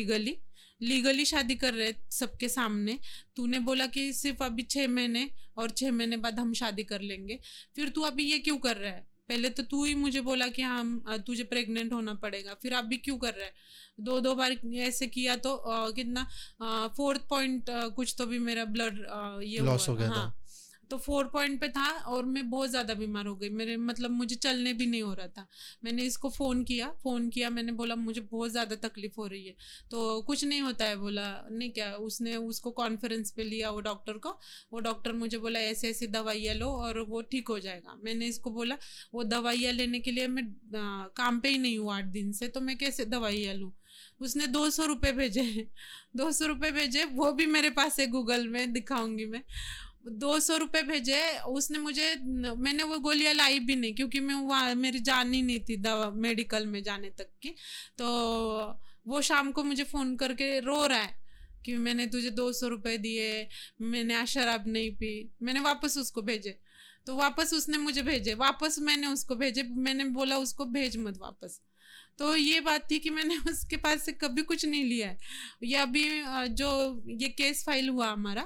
लीगली शादी कर रहे सबके सामने। तूने बोला कि सिर्फ अभी 6 महीने और 6 महीने बाद हम शादी कर लेंगे, फिर तू अभी ये क्यों कर रहा है? पहले तो तू ही मुझे बोला कि हाँ तुझे प्रेग्नेंट होना पड़ेगा, फिर अभी क्यों कर रहा है? 2 बार ऐसे किया तो कितना 4th पॉइंट कुछ तो भी मेरा ब्लड ये लॉस हो गया हाँ था। तो 4 पॉइंट पे था और मैं बहुत ज़्यादा बीमार हो गई। मेरे मतलब मुझे चलने भी नहीं हो रहा था। मैंने इसको फ़ोन किया, मैंने बोला मुझे बहुत ज़्यादा तकलीफ़ हो रही है। तो कुछ नहीं होता है बोला, नहीं क्या। उसने उसको कॉन्फ्रेंस पे लिया वो डॉक्टर को। वो डॉक्टर मुझे बोला ऐसे ऐसी दवाइयाँ लो और वो ठीक हो जाएगा। मैंने इसको बोला वो दवाइयाँ लेने के लिए मैं काम पे ही नहीं हूँ 8 दिन से, तो मैं कैसे दवाइयाँ लूँ। उसने 200 रुपये भेजे 200 रुपये भेजे, वो भी मेरे पास है, गूगल में दिखाऊंगी मैं। 200 रुपये भेजे उसने मुझे। मैंने वो गोलियां लाई भी नहीं क्योंकि मैं वहाँ, मेरी जान ही नहीं थी दवा मेडिकल में जाने तक की। तो वो शाम को मुझे फ़ोन करके रो रहा है कि मैंने तुझे 200 रुपये दिए, मैंने आज शराब नहीं पी। मैंने वापस उसको भेजे, तो वापस उसने मुझे भेजे, वापस मैंने उसको भेजे। मैंने बोला उसको भेज मत वापस। तो ये बात थी कि मैंने उसके पास से कभी कुछ नहीं लिया है। ये अभी जो ये केस फाइल हुआ हमारा,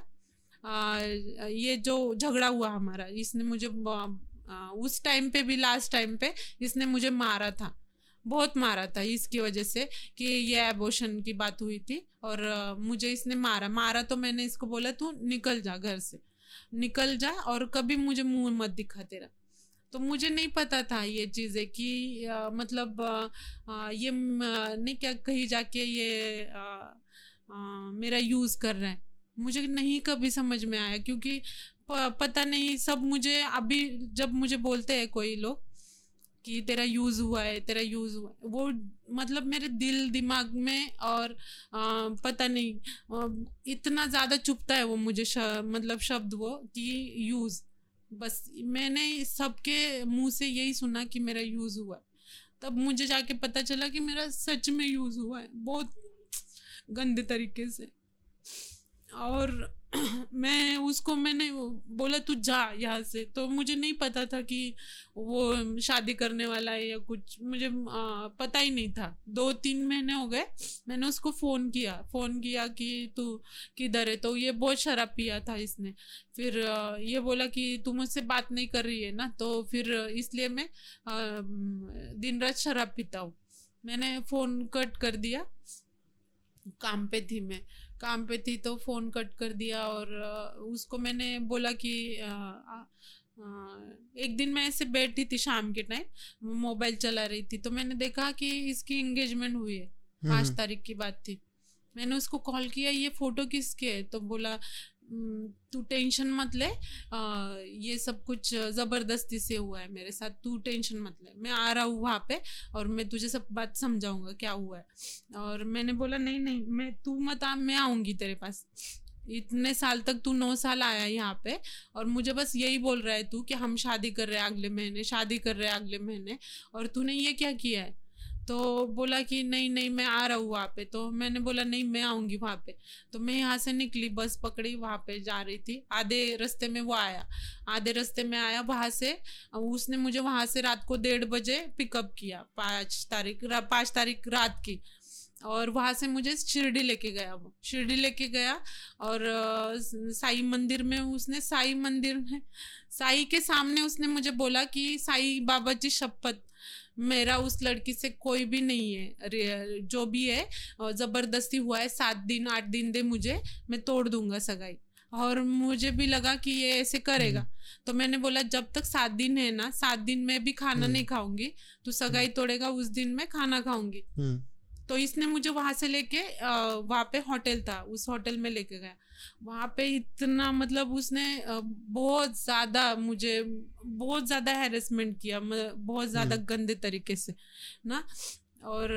ये जो झगड़ा हुआ हमारा, इसने मुझे उस टाइम पे भी, लास्ट टाइम पे इसने मुझे मारा था, बहुत मारा था इसकी वजह से कि ये एबॉर्शन की बात हुई थी और मुझे इसने मारा। तो मैंने इसको बोला तू निकल जा घर से, निकल जा और कभी मुझे मुंह मत दिखा तेरा। तो मुझे नहीं पता था ये चीज़ें कि मतलब ये नहीं क्या कहीं जाके ये मेरा यूज़ कर रहा है। मुझे नहीं कभी समझ में आया, क्योंकि पता नहीं, सब मुझे अभी जब मुझे बोलते हैं कोई लोग कि तेरा यूज़ हुआ है, तेरा यूज़ हुआ है, वो मतलब मेरे दिल दिमाग में और पता नहीं इतना ज़्यादा चुभता है वो मुझे मतलब शब्द वो कि यूज़। बस मैंने सबके मुंह से यही सुना कि मेरा यूज़ हुआ है, तब मुझे जाके पता चला कि मेरा सच में यूज़ हुआ है, बहुत गंदे तरीके से। और मैंने बोला तू जा यहाँ से। तो मुझे नहीं पता था कि वो शादी करने वाला है या कुछ, मुझे पता ही नहीं था। 2-3 महीने हो गए, मैंने उसको फ़ोन किया कि तू किधर है। तो ये बहुत शराब पिया था इसने। फिर ये बोला कि तू मुझसे बात नहीं कर रही है ना, तो फिर इसलिए मैं दिन रात शराब पीता हूँ। मैंने फ़ोन कट कर दिया, काम पे थी तो फ़ोन कट कर दिया। और उसको मैंने बोला कि एक दिन मैं ऐसे बैठी थी शाम के टाइम, मोबाइल चला रही थी, तो मैंने देखा कि इसकी एंगेजमेंट हुई है, 5 तारीख की बात थी। मैंने उसको कॉल किया, ये फ़ोटो किसके है? तो बोला तू टेंशन मत ले, ये सब कुछ ज़बरदस्ती से हुआ है मेरे साथ, तू टेंशन मत ले, मैं आ रहा हूँ वहाँ पे और मैं तुझे सब बात समझाऊंगा क्या हुआ है। और मैंने बोला नहीं मैं, तू मत आ, मैं आऊँगी तेरे पास। इतने साल तक तू 9 साल आया यहाँ पे और मुझे बस यही बोल रहा है तू कि हम शादी कर रहे हैं अगले महीने, और तूने ये क्या किया है? तो बोला कि नहीं मैं आ रहा हूँ वहाँ पे। तो मैंने बोला नहीं मैं आऊँगी वहाँ पे। तो मैं यहाँ से निकली, बस पकड़ी, वहाँ पे जा रही थी। आधे रास्ते में वो आया, वहाँ से उसने मुझे वहाँ से रात को 1:30 बजे पिकअप किया, 5 तारीख रात की। और वहाँ से मुझे शिरडी लेके गया और साई मंदिर में साई के सामने उसने मुझे बोला कि साई बाबा जी शपथ, मेरा उस लड़की से कोई भी नहीं है, जो भी है जबरदस्ती हुआ है, 7 दिन 8 दिन दे मुझे, मैं तोड़ दूंगा सगाई। और मुझे भी लगा कि ये ऐसे करेगा। तो मैंने बोला जब तक 7 दिन है ना, 7 दिन में भी खाना नहीं खाऊंगी, तू सगाई तोड़ेगा उस दिन मैं खाना खाऊंगी। तो इसने मुझे वहां से लेके वहां पे होटल था, उस होटल में लेके गया। वहां पे इतना मतलब उसने बहुत ज्यादा हैरेसमेंट किया, बहुत ज्यादा गंदे तरीके से ना। और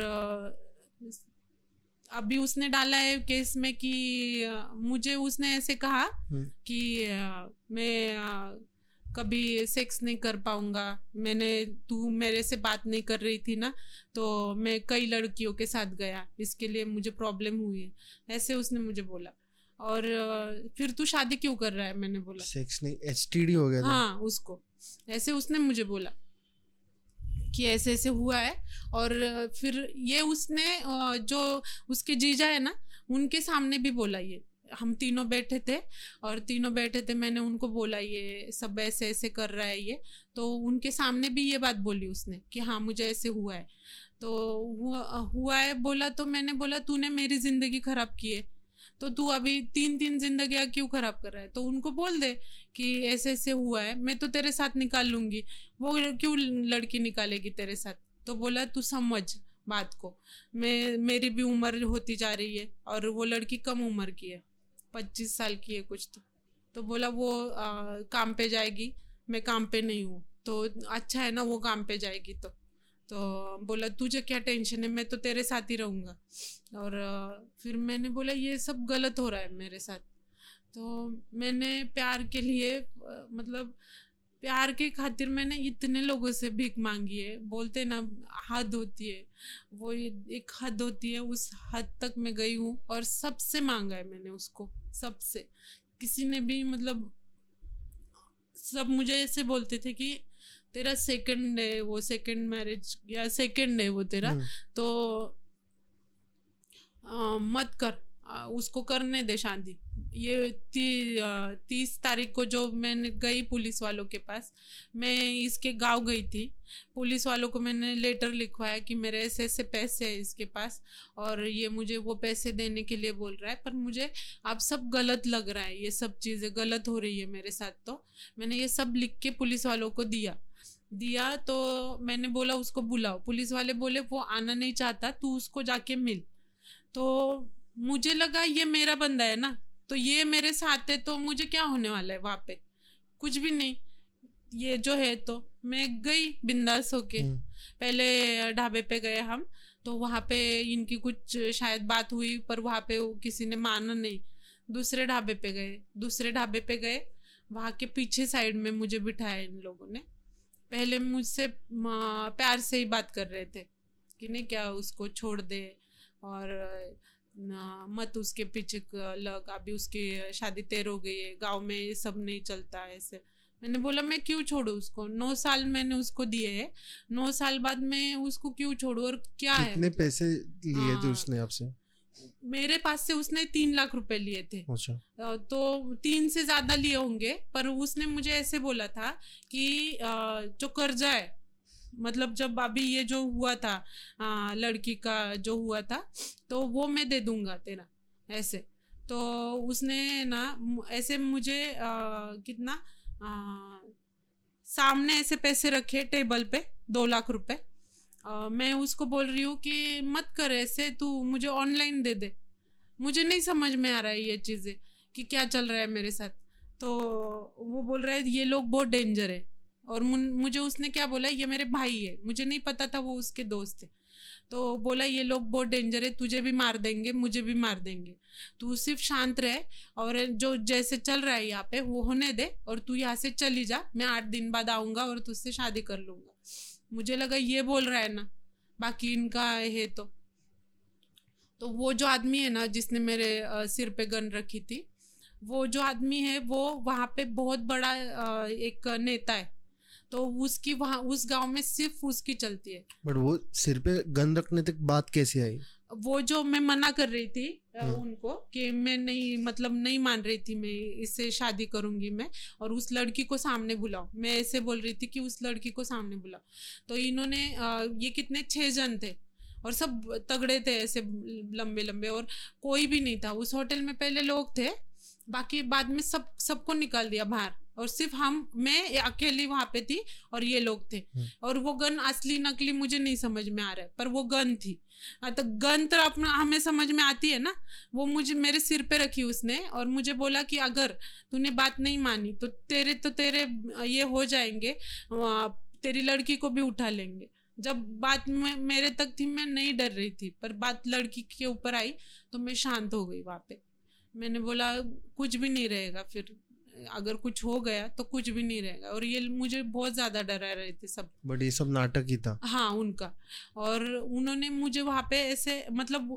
अभी उसने डाला है केस में कि मुझे उसने ऐसे कहा कि मैं कभी सेक्स नहीं कर पाऊंगा, तू मेरे से बात नहीं कर रही थी ना, तो मैं कई लड़कियों के साथ गया, इसके लिए मुझे प्रॉब्लम हुई है, ऐसे उसने मुझे बोला। और फिर तू शादी क्यों कर रहा है? मैंने बोला सेक्स नहीं, एसटीडी हो गया था। हाँ, उसको ऐसे उसने मुझे बोला कि ऐसे ऐसे हुआ है। और फिर ये उसने जो उसके जीजा है ना, उनके सामने भी बोला। ये हम तीनों बैठे थे, मैंने उनको बोला ये सब ऐसे ऐसे कर रहा है ये। तो उनके सामने भी ये बात बोली उसने कि हाँ मुझे ऐसे हुआ है। तो हुआ है बोला, तो मैंने बोला तूने मेरी जिंदगी खराब की है, तो तू अभी 3 जिंदगियां क्यों खराब कर रहा है? तो उनको बोल दे कि ऐसे ऐसे हुआ है, मैं तो तेरे साथ निकाल लूंगी, वो क्यों लड़की निकालेगी तेरे साथ? तो बोला तू समझ बात को, मेरी भी उम्र होती जा रही है और वो लड़की कम उम्र की है, 25 साल की है कुछ। तो बोला वो काम पे जाएगी, मैं काम पे नहीं हूँ, तो अच्छा है ना वो काम पे जाएगी। तो बोला तुझे क्या टेंशन है, मैं तो तेरे साथ ही रहूँगा। और फिर मैंने बोला ये सब गलत हो रहा है मेरे साथ। तो मैंने प्यार के लिए मतलब प्यार के खातिर मैंने इतने लोगों से भीख मांगी है। बोलते ना हद होती है, वो एक हद होती है, उस हद तक मैं गई हूँ और सबसे मांगा है मैंने उसको, सबसे। किसी ने भी मतलब सब मुझे ऐसे बोलते थे कि तेरा सेकंड है वो, सेकंड मैरिज या सेकंड है वो तेरा, तो मत कर, उसको करने दे शादी, ये 30 तारीख को जो मैंने गई पुलिस वालों के पास, मैं इसके गांव गई थी। पुलिस वालों को मैंने लेटर लिखवाया कि मेरे ऐसे ऐसे पैसे हैं इसके पास और ये मुझे वो पैसे देने के लिए बोल रहा है, पर मुझे अब सब गलत लग रहा है, ये सब चीज़ें गलत हो रही है मेरे साथ। तो मैंने ये सब लिख के पुलिस वालों को दिया तो मैंने बोला उसको बुलाओ। पुलिस वाले बोले वो आना नहीं चाहता, तू उसको जाके मिल। तो मुझे लगा ये मेरा बंदा है ना, तो ये मेरे साथ है, तो मुझे क्या होने वाला है वहाँ पे, कुछ भी नहीं, ये जो है। तो मैं गई बिंदास होके। पहले ढाबे पे गए हम, तो वहाँ पे इनकी कुछ शायद बात हुई, पर वहाँ पे किसी ने माना नहीं। दूसरे ढाबे पे गए, वहाँ के पीछे साइड में मुझे बिठाया इन लोगों ने। पहले मुझसे प्यार से ही बात कर रहे थे कि नहीं क्या उसको छोड़ दे और मत उसके पीछे लग, अभी उसकी शादी तैयार हो गई है, गांव में ये सब नहीं चलता ऐसे। मैंने बोला मैं क्यों छोड़ू उसको, 9 साल मैंने उसको दिए हैं, 9 साल बाद मैं उसको क्यों छोड़ू, और क्या है। कितने पैसे लिए थे उसने आपसे? मेरे पास से उसने 3 लाख रुपए लिए थे। अच्छा। तो 3 से ज्यादा लिए होंगे, पर उसने मुझे ऐसे बोला था कि जो कर्जा है, मतलब जब अभी ये जो हुआ था लड़की का जो हुआ था, तो वो मैं दे दूंगा तेरा, ऐसे। तो उसने ना ऐसे मुझे कितना सामने ऐसे पैसे रखे टेबल पे, 2 लाख रुपए। मैं उसको बोल रही हूँ कि मत कर ऐसे, तू मुझे ऑनलाइन दे दे। मुझे नहीं समझ में आ रहा है ये चीज़ें कि क्या चल रहा है मेरे साथ। तो वो बोल रहा है ये लोग बहुत डेंजर है, और मुझे उसने क्या बोला, ये मेरे भाई है, मुझे नहीं पता था वो उसके दोस्त थे। तो बोला ये लोग बहुत डेंजर है, तुझे भी मार देंगे, मुझे भी मार देंगे, तू सिर्फ शांत रहे और जो जैसे चल रहा है यहाँ पे वो होने दे, और तू यहाँ से चली जा, मैं 8 दिन बाद आऊँगा और तुझसे शादी कर लूँगा। मुझे लगा ये बोल रहा है ना, बाकी इनका है। तो वो जो आदमी है ना जिसने मेरे सिर पे गन रखी थी, वो जो आदमी है वो वहाँ पे बहुत बड़ा एक नेता है। तो उसकी वहाँ उस गांव में सिर्फ उसकी चलती है। बट वो सिर पे गन रखने तक बात कैसे आई? वो जो मैं मना कर रही थी उनको कि मैं नहीं, मतलब नहीं मान रही थी, मैं इससे शादी करूंगी मैं, और उस लड़की को सामने बुलाओ, मैं ऐसे बोल रही थी कि उस लड़की को सामने बुलाओ। तो इन्होंने ये कितने 6 जन थे और सब तगड़े थे ऐसे लंबे लंबे, और कोई भी नहीं था उस होटल में। पहले लोग थे, बाकी बाद में सबको निकाल दिया बाहर, और सिर्फ मैं अकेली वहां पे थी और ये लोग थे। और वो गन असली नकली मुझे नहीं समझ में आ रहा है, पर वो गन थी। तो गन तो अपना हमें समझ में आती है ना, वो मुझे मेरे सिर पे रखी उसने, और मुझे बोला कि अगर तूने बात नहीं मानी तो तेरे ये हो जाएंगे, तेरी लड़की को भी उठा लेंगे। जब बात मेरे तक थी मैं नहीं डर रही थी, पर बात लड़की के ऊपर आई तो मैं शांत हो गई वहाँ पे। मैंने बोला कुछ भी नहीं रहेगा, फिर अगर कुछ हो गया तो कुछ भी नहीं रहेगा। और ये मुझे बहुत ज्यादा डरा रहे थे सब। बट ये सब नाटक ही था। हाँ उनका। और उन्होंने मुझे वहाँ पे ऐसे, मतलब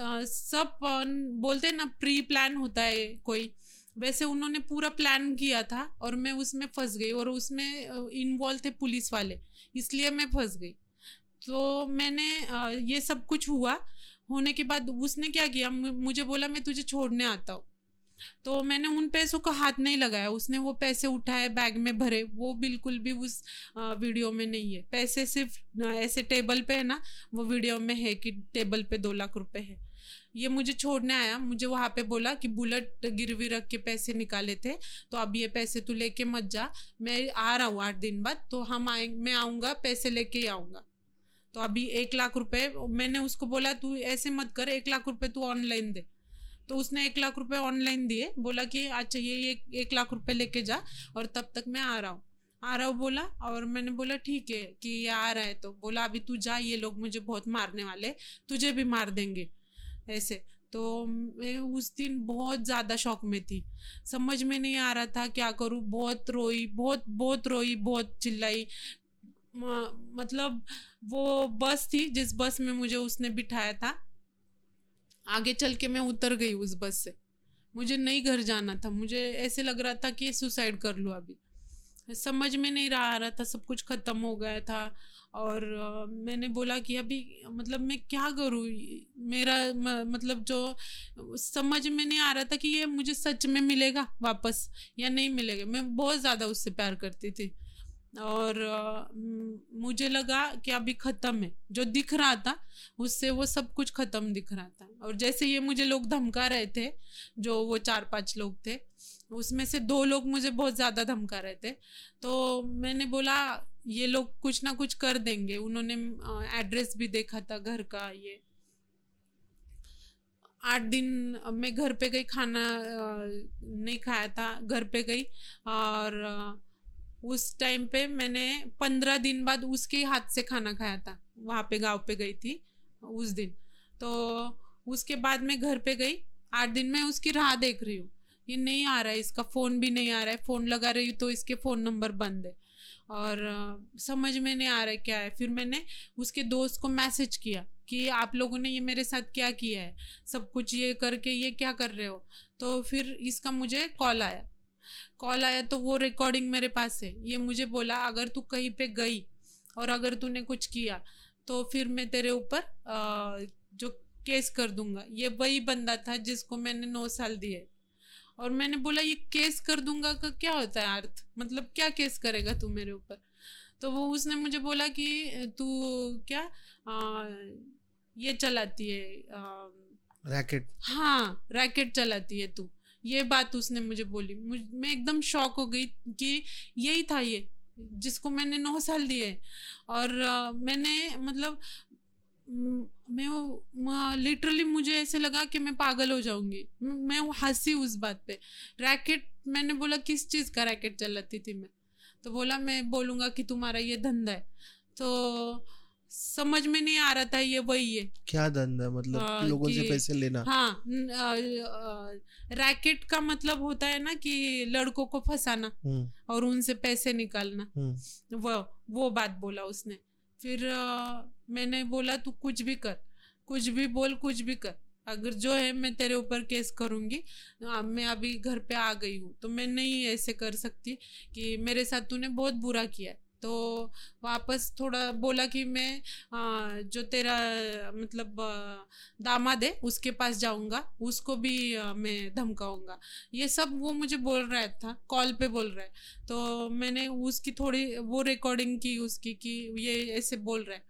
सब बोलते हैं ना प्री प्लान होता है कोई, वैसे उन्होंने पूरा प्लान किया था और मैं उसमें फंस गई, और उसमें इन्वॉल्व थे पुलिस वाले, इसलिए मैं फंस गई। तो मैंने ये सब कुछ होने के बाद उसने क्या किया, मुझे बोला मैं तुझे छोड़ने आता हूँ। तो मैंने उन पैसों का हाथ नहीं लगाया, उसने वो पैसे उठाए बैग में भरे, वो बिल्कुल भी उस वीडियो में नहीं है। पैसे सिर्फ ऐसे टेबल पे है ना, वो वीडियो में है कि टेबल पे 2 लाख रुपए है। ये मुझे छोड़ने आया, मुझे वहाँ पे बोला कि बुलेट गिरवी रख के पैसे निकाले थे, तो अब ये पैसे तू लेके मत जा, मैं आ रहा हूँ 8 दिन बाद, तो मैं आऊँगा पैसे लेके आऊँगा। तो अभी 1 लाख रुपए मैंने उसको बोला तू ऐसे मत कर, 1 लाख रुपए तू ऑनलाइन दे। तो उसने 1 लाख रुपए ऑनलाइन दिए, बोला कि अच्छा ये 1 लाख रुपए लेके जा और तब तक मैं आ रहा हूँ बोला। और मैंने बोला ठीक है कि ये आ रहा है, तो बोला अभी तू जा, ये लोग मुझे बहुत मारने वाले, तुझे भी मार देंगे ऐसे। तो मैं उस दिन बहुत ज़्यादा शॉक में थी, समझ में नहीं आ रहा था क्या करूँ। बहुत रोई, बहुत चिल्लाई। मतलब वो बस थी जिस बस में मुझे उसने बिठाया था, आगे चल के मैं उतर गई उस बस से। मुझे नहीं घर जाना था, मुझे ऐसे लग रहा था कि सुसाइड कर लूँ अभी। समझ में नहीं आ रहा था, सब कुछ ख़त्म हो गया था। और मैंने बोला कि अभी मतलब मैं क्या करूँ, मेरा मतलब जो समझ में नहीं आ रहा था कि ये मुझे सच में मिलेगा वापस या नहीं मिलेगा। मैं बहुत ज़्यादा उससे प्यार करती थी और मुझे लगा कि अभी ख़त्म है, जो दिख रहा था उससे वो सब कुछ ख़त्म दिख रहा था। और जैसे ये मुझे लोग धमका रहे थे, जो वो 4-5 लोग थे, उसमें से 2 लोग मुझे बहुत ज़्यादा धमका रहे थे। तो मैंने बोला ये लोग कुछ ना कुछ कर देंगे। उन्होंने एड्रेस भी देखा था घर का। ये 8 दिन मैं घर पे गई, खाना नहीं खाया था, घर पे गई। और उस टाइम पे मैंने 15 दिन बाद उसके हाथ से खाना खाया था। वहाँ पे गाँव पे गई थी उस दिन। तो उसके बाद मैं घर पे गई, 8 दिन में उसकी राह देख रही हूँ, ये नहीं आ रहा है, इसका फ़ोन भी नहीं आ रहा है। फ़ोन लगा रही हूँ तो इसके फ़ोन नंबर बंद है और समझ में नहीं आ रहा है क्या है। फिर मैंने उसके दोस्त को मैसेज किया कि आप लोगों ने ये मेरे साथ क्या किया है, सब कुछ ये करके ये क्या कर रहे हो। तो फिर इसका मुझे कॉल आया तो वो रिकॉर्डिंग मेरे पास है। ये मुझे बोला अगर तू कहीं पे गई और अगर तूने कुछ किया तो फिर मैं तेरे ऊपर जो केस कर दूंगा। ये वही बंदा था जिसको मैंने 9 साल दिए। और मैंने बोला ये केस कर दूंगा का क्या होता है अर्थ, मतलब क्या केस करेगा तू मेरे ऊपर। तो वो उसने मुझे बोला कि तू क्या ये चलाती है रैकेट। हाँ, रैकेट चलाती है तू। ये बात उसने मुझे बोली। मैं एकदम शॉक हो गई कि यही था ये जिसको मैंने 9 साल दिए। और मैंने मतलब मैं लिटरली मुझे ऐसे लगा कि मैं पागल हो जाऊंगी। मैं हंसी उस बात पे। रैकेट, मैंने बोला किस चीज़ का रैकेट चलाती थी मैं। तो बोला मैं बोलूँगा कि तुम्हारा ये धंधा है। तो समझ में नहीं आ रहा था ये वही है। क्या धंधा मतलब लोगों से पैसे लेना? हाँ, रैकेट का मतलब होता है ना कि लड़कों को फंसाना और उनसे पैसे निकालना। वो बात बोला उसने। फिर मैंने बोला तू कुछ भी कर, कुछ भी बोल, कुछ भी कर, अगर जो है मैं तेरे ऊपर केस करूँगी। मैं अभी घर पे आ गई हूँ तो मैं नहीं ऐसे कर सकती कि मेरे साथ तूने बहुत बुरा किया। तो वापस थोड़ा बोला कि मैं जो तेरा मतलब दामाद है उसके पास जाऊंगा, उसको भी मैं धमकाऊंगा। ये सब वो मुझे बोल रहा था, कॉल पे बोल रहा है। तो मैंने उसकी थोड़ी वो रिकॉर्डिंग की उसकी कि ये ऐसे बोल रहा है।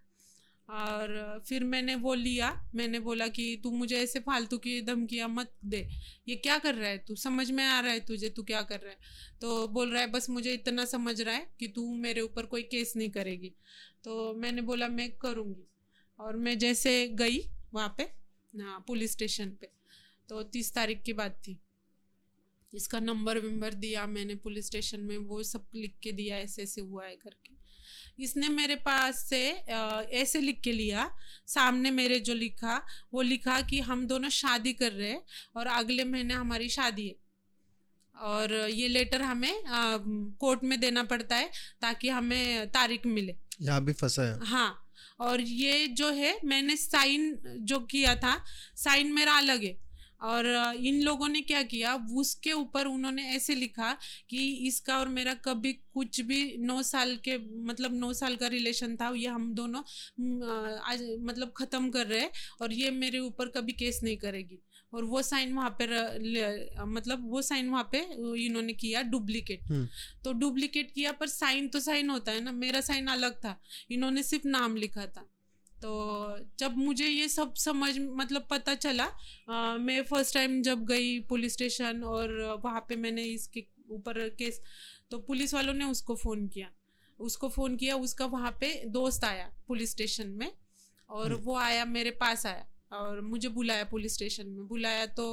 और फिर मैंने वो लिया, मैंने बोला कि तू मुझे ऐसे फालतू की धमकियाँ मत दे, ये क्या कर रहा है तू, समझ में आ रहा है तुझे तू क्या कर रहा है। तो बोल रहा है बस मुझे इतना समझ रहा है कि तू मेरे ऊपर कोई केस नहीं करेगी। तो मैंने बोला मैं करूँगी। और मैं जैसे गई वहाँ पे पुलिस स्टेशन पे, तो 30 तारीख की बात थी। इसका नंबर दिया मैंने पुलिस स्टेशन में, वो सब लिख के दिया ऐसे ऐसे हुआ है करके। इसने मेरे पास से ऐसे लिख के लिया, सामने मेरे जो लिखा वो लिखा कि हम दोनों शादी कर रहे हैं और अगले महीने हमारी शादी है और ये लेटर हमें कोर्ट में देना पड़ता है ताकि हमें तारीख मिले। यहाँ भी फंसा है। हाँ, और ये जो है मैंने साइन जो किया था, साइन मेरा अलग है। और इन लोगों ने क्या किया, उसके ऊपर उन्होंने ऐसे लिखा कि इसका और मेरा कभी कुछ भी 9 साल के मतलब 9 साल का रिलेशन था, ये हम दोनों आज मतलब ख़त्म कर रहे हैं और ये मेरे ऊपर कभी केस नहीं करेगी। और वो साइन वहाँ पे मतलब वो साइन वहाँ पे इन्होंने किया डुप्लीकेट। तो डुप्लीकेट किया पर साइन तो साइन होता है ना, मेरा साइन अलग था, इन्होंने सिर्फ नाम लिखा था। तो जब मुझे ये सब समझ मतलब पता चला, मैं फर्स्ट टाइम जब गई पुलिस स्टेशन और वहाँ पे मैंने इसके ऊपर केस, तो पुलिस वालों ने उसको फ़ोन किया, उसका वहाँ पे दोस्त आया पुलिस स्टेशन में और वो आया मेरे पास आया और मुझे बुलाया पुलिस स्टेशन में। बुलाया तो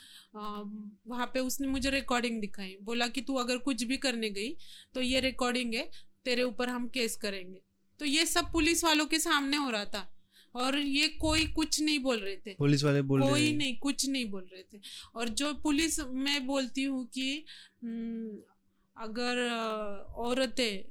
वहाँ पे उसने मुझे रिकॉर्डिंग दिखाई, बोला कि तू अगर कुछ भी करने गई तो ये रिकॉर्डिंग है, तेरे ऊपर हम केस करेंगे। तो ये सब पुलिस वालों के सामने हो रहा था और ये कोई कुछ नहीं बोल रहे थे, पुलिस वाले बोल कोई नहीं कुछ नहीं बोल रहे थे। और जो पुलिस, मैं बोलती हूँ कि अगर औरतें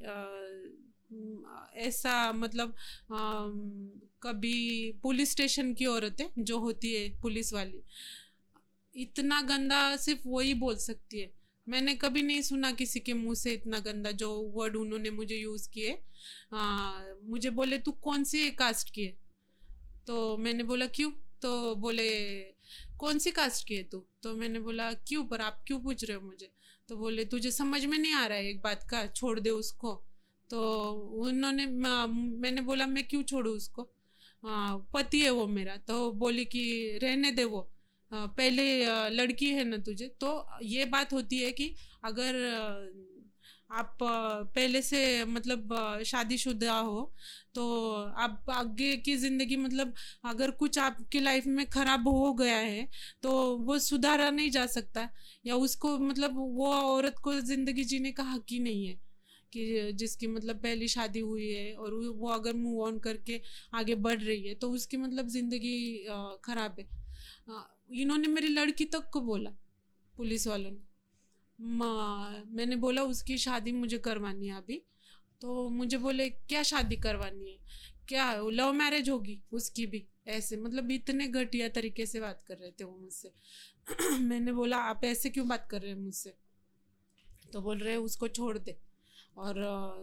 ऐसा मतलब कभी पुलिस स्टेशन की औरतें जो होती है पुलिस वाली, इतना गंदा सिर्फ वही बोल सकती है। मैंने कभी नहीं सुना किसी के मुंह से इतना गंदा जो वर्ड उन्होंने मुझे यूज किए। मुझे बोले तू कौन सी कास्ट की है, तो मैंने बोला क्यों, तो बोले कौन सी कास्ट की है तू, तो मैंने बोला क्यों, पर आप क्यों पूछ रहे हो मुझे, तो बोले तुझे समझ में नहीं आ रहा है एक बात का, छोड़ दे उसको। तो उन्होंने मैंने बोला मैं क्यों छोड़ू उसको, पति है वो मेरा। तो बोली कि रहने दे वो, पहले लड़की है ना तुझे। तो ये बात होती है कि अगर आप पहले से मतलब शादीशुदा हो तो आप आगे की ज़िंदगी मतलब अगर कुछ आपकी लाइफ में ख़राब हो गया है तो वो सुधारा नहीं जा सकता, या उसको मतलब वो औरत को ज़िंदगी जीने का हक ही नहीं है कि जिसकी मतलब पहली शादी हुई है और वो अगर मूव ऑन करके आगे बढ़ रही है तो उसकी मतलब ज़िंदगी ख़राब है। इन्होंने मेरी लड़की तक को बोला, पुलिस वालों ने। मैंने बोला उसकी शादी मुझे करवानी है अभी, तो मुझे बोले क्या शादी करवानी है, क्या लव मैरिज होगी उसकी भी, ऐसे मतलब इतने घटिया तरीके से बात कर रहे थे वो मुझसे। मैंने बोला आप ऐसे क्यों बात कर रहे हैं मुझसे, तो बोल रहे उसको छोड़ दे। और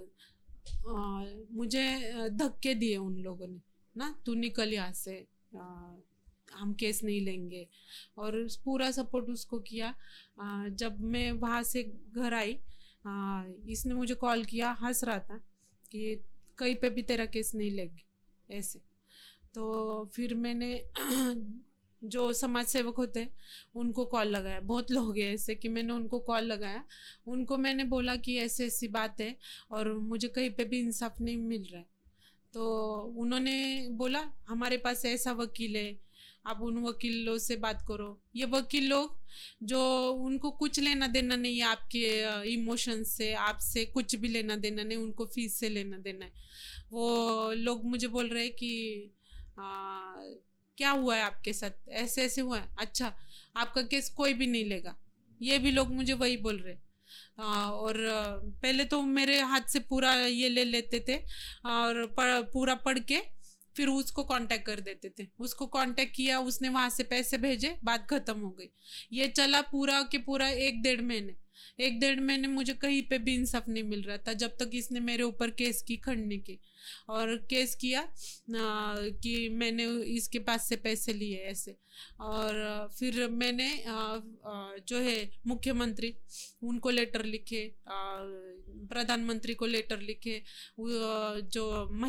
मुझे धक्के दिए उन लोगों ने ना, तू निकल यहाँ से, हम केस नहीं लेंगे, और पूरा सपोर्ट उसको किया। जब मैं वहाँ से घर आई, इसने मुझे कॉल किया, हंस रहा था कि कहीं पे भी तेरा केस नहीं लेंगे ऐसे। तो फिर मैंने जो समाज सेवक होते हैं उनको कॉल लगाया, बहुत लोग हैं ऐसे कि मैंने उनको कॉल लगाया, उनको मैंने बोला कि ऐसे ऐसी बात है और मुझे कहीं पे भी इंसाफ नहीं मिल रहा है। तो उन्होंने बोला हमारे पास ऐसा वकील है, आप उन वकीलों से बात करो। ये वकील लोग जो उनको कुछ लेना देना नहीं है आपके इमोशन से, आपसे कुछ भी लेना देना नहीं, उनको फीस से लेना देना है। वो लोग मुझे बोल रहे हैं कि क्या हुआ है आपके साथ, ऐसे ऐसे हुआ है, अच्छा आपका केस कोई भी नहीं लेगा, ये भी लोग मुझे वही बोल रहे। और पहले तो मेरे हाथ से पूरा ये ले लेते थे और पूरा पढ़ के फिर उसको कांटेक्ट कर देते थे। उसको कांटेक्ट किया, उसने वहां से पैसे भेजे, बात खत्म हो गई। ये चला पूरा के पूरा 1-1.5 महीने। 1-1.5 महीने मुझे कहीं पे भी इंसाफ नहीं मिल रहा था, जब तक इसने मेरे ऊपर केस की खंडनी की और केस किया कि मैंने इसके पास से पैसे लिए ऐसे। और फिर मैंने जो है मुख्यमंत्री उनको लेटर लिखे, प्रधानमंत्री को लेटर लिखे, जो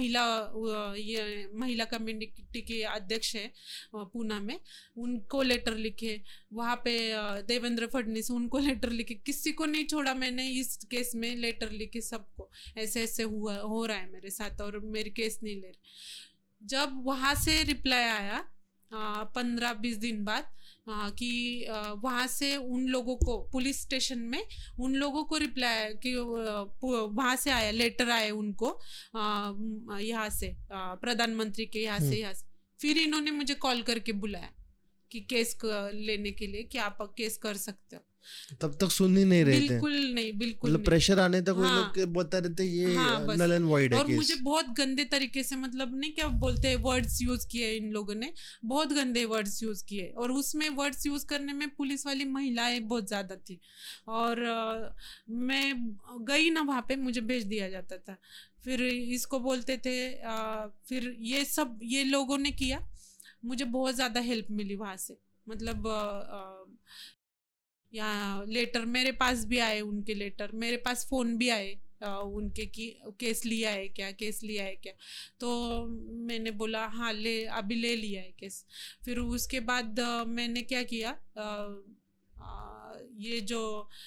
ये महिला कम्युनिटी के अध्यक्ष है पूना में, उनको लेटर लिखे, वहाँ पे देवेंद्र फडणवीस उनको लेटर लिखे, किसी को नहीं छोड़ा मैंने इस केस में, लेटर लिखे सबको, ऐसे ऐसे हो रहा है मेरे साथ और मेरी केस नहीं ले रहे। जब वहाँ से रिप्लाई आया 15-20 दिन बाद कि वहाँ से उन लोगों को पुलिस स्टेशन में उन लोगों को रिप्लाई कि वहाँ से आया, लेटर आया उनको यहाँ से प्रधानमंत्री के यहाँ से। फिर इन्होंने मुझे कॉल करके बुलाया कि केस लेने के लिए कि आप केस कर सकते हो। तब तक सुन ही नहीं रहे थे, बिल्कुल नहीं, बिल्कुल मतलब प्रेशर आने तक वो हाँ, लोग बता रहे थे ये हाँ, नल एंड वॉइड है और केस। मुझे बहुत गंदे तरीके से मतलब नहीं क्या बोलते हैं वर्ड्स यूज किए इन लोगों ने, बहुत गंदे वर्ड्स यूज किए, और उसमें वर्ड्स यूज करने में पुलिस वाली महिलाएं बहुत ज्यादा थी। और मैं गई ना वहाँ पे, मुझे भेज दिया जाता था, फिर इसको बोलते थे। फिर ये सब ये लोगों ने किया, मुझे बहुत ज्यादा हेल्प मिली वहाँ से, मतलब या लेटर मेरे पास भी आए, उनके लेटर मेरे पास, फोन भी आए उनके कि केस लिया है क्या, केस लिया है क्या। तो मैंने बोला हाँ ले, अभी ले लिया है केस। फिर उसके बाद मैंने क्या किया, ये जो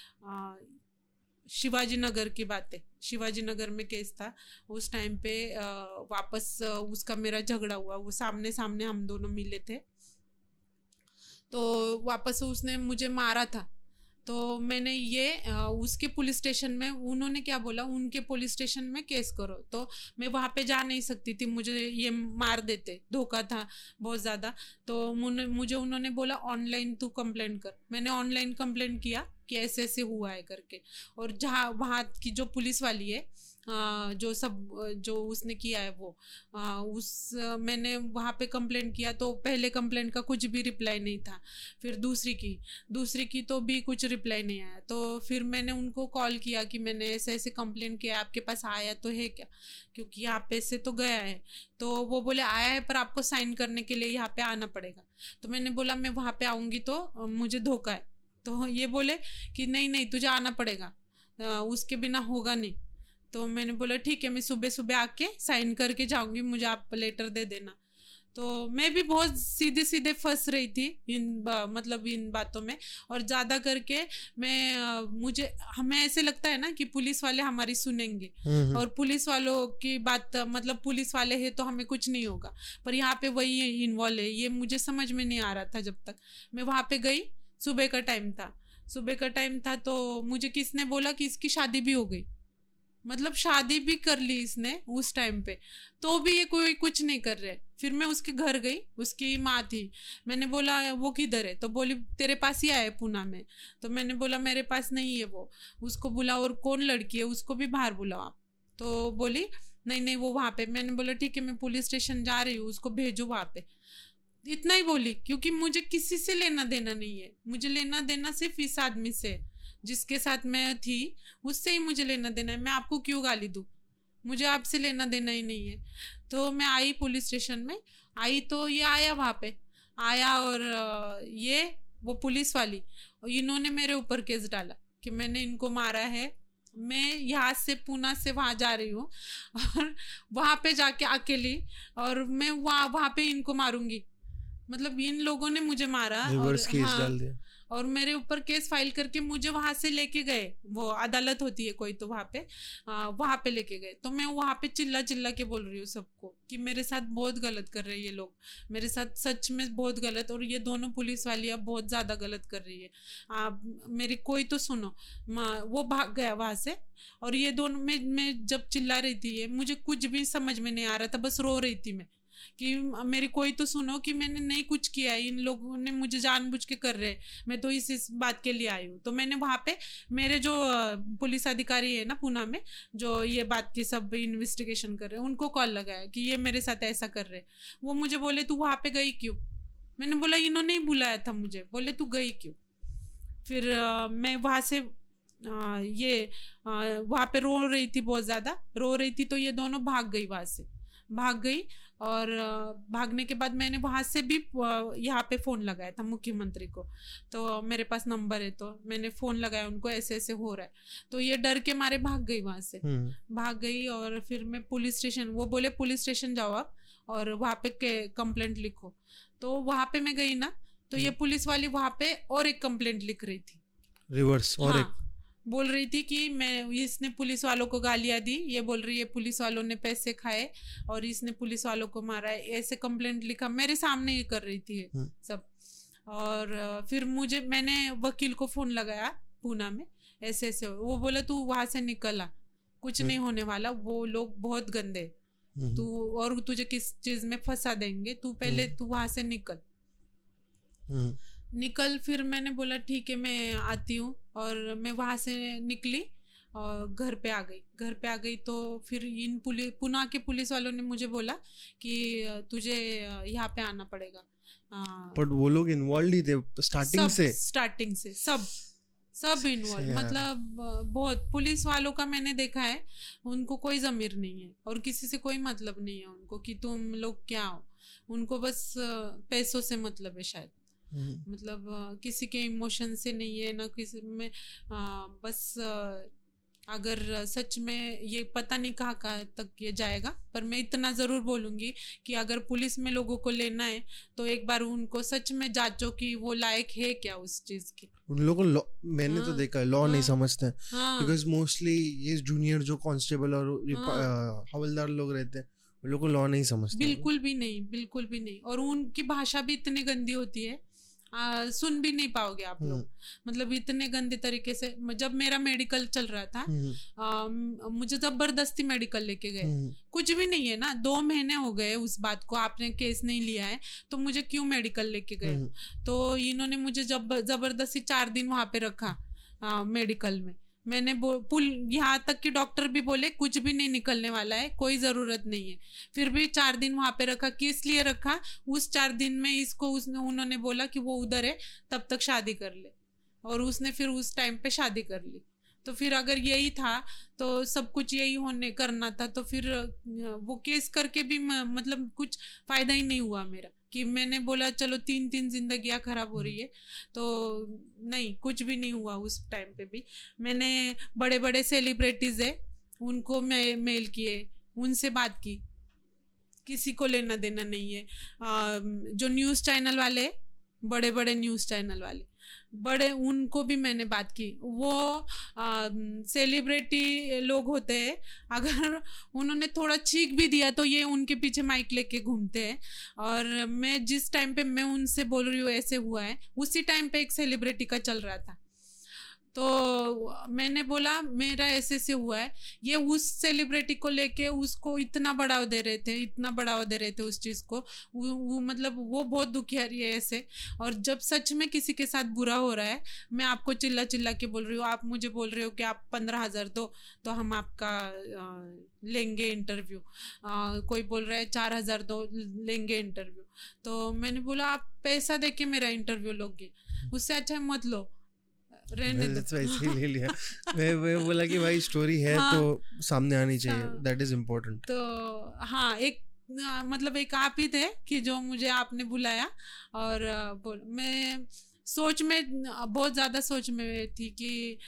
शिवाजी नगर की बात है, शिवाजी नगर में केस था उस टाइम पे, वापस उसका मेरा झगड़ा हुआ, वो सामने सामने हम दोनों मिले थे, तो वापस उसने मुझे मारा था। तो मैंने ये उसके पुलिस स्टेशन में, उन्होंने क्या बोला, उनके पुलिस स्टेशन में केस करो, तो मैं वहाँ पे जा नहीं सकती थी, मुझे ये मार देते, धोखा था बहुत ज़्यादा। तो मुझे उन्होंने बोला ऑनलाइन तू कंप्लेंट कर। मैंने ऑनलाइन कंप्लेंट किया कि ऐसे ऐसे हुआ है करके। और जहाँ वहाँ की जो पुलिस वाली है, जो उसने किया है वो मैंने वहाँ पे कंप्लेंट किया तो पहले कंप्लेंट का कुछ भी रिप्लाई नहीं था। फिर दूसरी की तो भी कुछ रिप्लाई नहीं आया। तो फिर मैंने उनको कॉल किया कि मैंने ऐसे ऐसे कंप्लेंट किया, आपके पास आया तो है क्या, क्योंकि यहाँ पे से तो गया है। तो वो बोले आया है पर आपको साइन करने के लिए यहाँ पे आना पड़ेगा। तो मैंने बोला मैं वहाँ पे आऊँगी तो मुझे धोखा है। तो ये बोले कि नहीं नहीं तुझे आना पड़ेगा, उसके बिना होगा नहीं। तो मैंने बोला ठीक है, मैं सुबह सुबह आके साइन करके जाऊंगी, मुझे आप लेटर दे देना। तो मैं भी बहुत सीधे सीधे फंस रही थी मतलब इन बातों में। और ज़्यादा करके मुझे हमें ऐसे लगता है ना कि पुलिस वाले हमारी सुनेंगे, और पुलिस वालों की बात मतलब पुलिस वाले हैं तो हमें कुछ नहीं होगा, पर यहाँ पे वही इन्वॉल्व है, ये मुझे समझ में नहीं आ रहा था जब तक मैं वहाँ पे गई। सुबह का टाइम था तो मुझे किसने बोला कि इसकी शादी भी हो गई, मतलब शादी भी कर ली इसने उस टाइम पे, तो भी ये कोई कुछ नहीं कर रहे। फिर मैं उसके घर गई, उसकी माँ थी, मैंने बोला वो किधर है, तो बोली तेरे पास ही आया पूना में। तो मैंने बोला मेरे पास नहीं है वो, उसको बुलाओ, और कौन लड़की है उसको भी बाहर बुलाओ आप। तो बोली नहीं नहीं वो वहाँ पे। मैंने बोला ठीक है मैं पुलिस स्टेशन जा रही हूँ, उसको भेजो वहाँ पे। इतना ही बोली, क्योंकि मुझे किसी से लेना देना नहीं है, मुझे लेना देना सिर्फ इस आदमी से जिसके साथ मैं थी, उससे ही मुझे लेना देना है। मैं आपको क्यों गाली दूँ, मुझे आपसे लेना देना ही नहीं है। तो मैं आई पुलिस स्टेशन में, आई तो ये आया वहाँ पे आया, और ये वो पुलिस वाली, इन्होंने मेरे ऊपर केस डाला कि मैंने इनको मारा है। मैं यहाँ से पूना से वहाँ जा रही हूँ और वहाँ पे जाके अकेली, और मैं वहाँ पे इनको मारूंगी, मतलब इन लोगों ने मुझे मारा और केस डाल दिया, और मेरे ऊपर केस फाइल करके मुझे वहां से लेके गए। वो अदालत होती है कोई, तो वहां पे लेके गए। तो मैं वहां पे चिल्ला चिल्ला के बोल रही हूँ सबको कि मेरे साथ बहुत गलत कर रहे हैं ये लोग, मेरे साथ सच में बहुत गलत, और ये दोनों पुलिस वाली अब बहुत ज्यादा गलत कर रही है, मेरी कोई तो सुनो। वो भाग गया वहां से, और ये दोनों मैं जब चिल्ला रही थी, ये मुझे कुछ भी समझ में नहीं आ रहा था, बस रो रही थी मैं कि मेरी कोई तो सुनो, कि मैंने नहीं कुछ किया, इन लोगों ने मुझे जानबूझ के कर रहे, मैं तो इस बात के लिए आई हूँ। तो मैंने वहाँ पे मेरे जो पुलिस अधिकारी है ना पूना में, जो ये बात की सब इन्वेस्टिगेशन कर रहे हैं, उनको कॉल लगाया कि ये मेरे साथ ऐसा कर रहे। वो मुझे बोले तू वहाँ पे गई क्यों, मैंने बोला इन्होंने ही बुलाया था मुझे। बोले तू गई क्यों। फिर मैं वहाँ से वहाँ पे रो रही थी, बहुत ज़्यादा रो रही थी, तो ये दोनों भाग गई, वहाँ से भाग गई। और भागने के बाद मैंने वहाँ से भी यहाँ पे फ़ोन लगाया था मुख्यमंत्री को, तो मेरे पास नंबर है, तो मैंने फ़ोन लगाया उनको, ऐसे ऐसे हो रहा है। तो ये डर के मारे भाग गई वहाँ से, भाग गई। और फिर मैं पुलिस स्टेशन, वो बोले पुलिस स्टेशन जाओ आप और वहाँ पे कंप्लेंट लिखो। तो वहाँ पे मैं गई ना, तो ये पुलिस वाली वहाँ पे और एक कंप्लेंट लिख रही थी, रिवर्स, और एक बोल रही थी कि इसने पुलिस वालों को गालियां दी, ये बोल रही है पुलिस वालों ने पैसे खाए और इसने पुलिस वालों को मारा है, ऐसे कंप्लेंट लिखा मेरे सामने ही कर रही थी सब। और फिर मैंने वकील को फोन लगाया पूना में, ऐसे ऐसे, वो बोला तू वहां से निकल आ, कुछ नहीं होने वाला, वो लोग बहुत गंदे, तू और तुझे किस चीज में फंसा देंगे, तू पहले तू वहां से निकल। फिर मैंने बोला ठीक है मैं आती हूँ, और मैं वहाँ से निकली और घर पे आ गई। तो फिर इन पुणे के पुलिस वालों ने मुझे बोला कि तुझे यहाँ पे आना पड़ेगा। बट वो लोग इन्वॉल्व ही थे स्टार्टिंग से सब इन्वॉल्व, मतलब बहुत पुलिस वालों का मैंने देखा है, उनको कोई ज़मीर नहीं है और किसी से कोई मतलब नहीं है उनको कि तुम लोग क्या हो, उनको बस पैसों से मतलब है शायद, मतलब किसी के इमोशन से नहीं है ना किसी में, बस अगर सच में ये पता नहीं कहाँ तक ये जाएगा, पर मैं इतना ज़रूर बोलूँगी कि अगर पुलिस में लोगों को लेना है तो एक बार उनको सच में जांचो कि वो लायक है क्या उस चीज़ की। उन लोगों को मैंने तो देखा है लॉ नहीं समझते हैं, बिकॉज मोस्टली ये जूनियर जो कांस्टेबल और हवलदार लोग रहते हैं उन लोगों को लॉ नहीं समझते, बिल्कुल भी नहीं। और उनकी भाषा भी इतनी गंदी होती है, सुन भी नहीं पाओगे आप लोग, मतलब इतने गंदे तरीके से। जब मेरा मेडिकल चल रहा था, मुझे जबरदस्ती मेडिकल लेके गए, कुछ भी नहीं है ना, 2 महीने हो गए उस बात को, आपने केस नहीं लिया है तो मुझे क्यों मेडिकल लेके गए। तो इन्होंने मुझे जबरदस्ती 4 दिन वहां पे रखा, मेडिकल में। मैंने पुल यहाँ तक कि डॉक्टर भी बोले कुछ भी नहीं निकलने वाला है, कोई ज़रूरत नहीं है। फिर भी 4 दिन वहाँ पे रखा। किस लिए रखा? उस 4 दिन में इसको उन्होंने बोला कि वो उधर है, तब तक शादी कर ले, और उसने फिर उस टाइम पे शादी कर ली। तो फिर अगर यही था तो सब कुछ यही होने करना था, तो फिर वो केस करके भी मतलब कुछ फ़ायदा ही नहीं हुआ मेरा। कि मैंने बोला चलो 3 जिंदगियां खराब हो रही है, तो नहीं, कुछ भी नहीं हुआ उस टाइम पे भी। मैंने बड़े बड़े सेलिब्रिटीज़ है उनको मैं मेल किए, उनसे बात की, किसी को लेना देना नहीं है। जो न्यूज़ चैनल वाले, बड़े बड़े न्यूज़ चैनल वाले बड़े, उनको भी मैंने बात की। वो सेलिब्रिटी लोग होते हैं, अगर उन्होंने थोड़ा चीख भी दिया तो ये उनके पीछे माइक लेके घूमते हैं। और मैं जिस टाइम पे मैं उनसे बोल रही हूँ ऐसे हुआ है, उसी टाइम पे एक सेलिब्रिटी का चल रहा था। तो मैंने बोला मेरा ऐसे से हुआ है। ये उस सेलिब्रिटी को लेके उसको इतना बढ़ावा दे रहे थे, इतना बढ़ावा दे रहे थे उस चीज़ को। वो मतलब वो बहुत दुखियारी है ऐसे। और जब सच में किसी के साथ बुरा हो रहा है, मैं आपको चिल्ला चिल्ला के बोल रही हूँ, आप मुझे बोल रहे हो कि आप 15,000 दो तो हम आपका लेंगे इंटरव्यू। कोई बोल रहा है 4,000 दो, लेंगे इंटरव्यू। तो मैंने बोला आप पैसा दे के मेरा इंटरव्यू लोगे, उससे अच्छा मत लो, रहने दो। ले लिया। मैं बोला कि भाई स्टोरी है तो सामने आनी चाहिए, दैट इज इम्पोर्टेंट। तो हाँ, एक मतलब एक आप ही थे कि जो मुझे आपने बुलाया। और मैं सोच में, बहुत ज़्यादा सोच में थी कि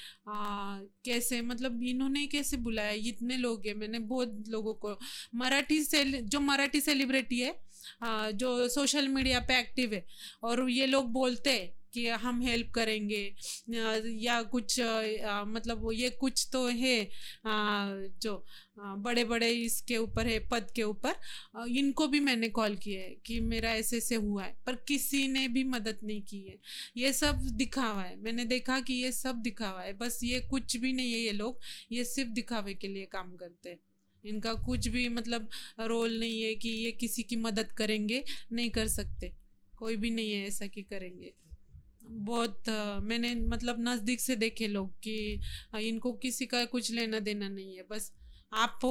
कैसे, मतलब इन्होंने कैसे बुलाया, इतने लोग हैं। मैंने बहुत लोगों को, जो मराठी सेलिब्रिटी है, जो सोशल मीडिया पे एक्टिव है, और ये लोग बोलते हैं कि हम हेल्प करेंगे या कुछ, मतलब वो ये कुछ तो है जो बड़े बड़े इसके ऊपर है, पद के ऊपर। इनको भी मैंने कॉल किया है कि मेरा ऐसे से हुआ है, पर किसी ने भी मदद नहीं की है। ये सब दिखावा है, मैंने देखा कि ये सब दिखावा है, बस ये कुछ भी नहीं है। ये लोग ये सिर्फ दिखावे के लिए काम करते हैं, इनका कुछ भी मतलब रोल नहीं है कि ये किसी की मदद करेंगे, नहीं कर सकते, कोई भी नहीं है ऐसा कि करेंगे। बहुत मैंने मतलब नज़दीक से देखे लोग कि इनको किसी का कुछ लेना देना नहीं है। बस आपको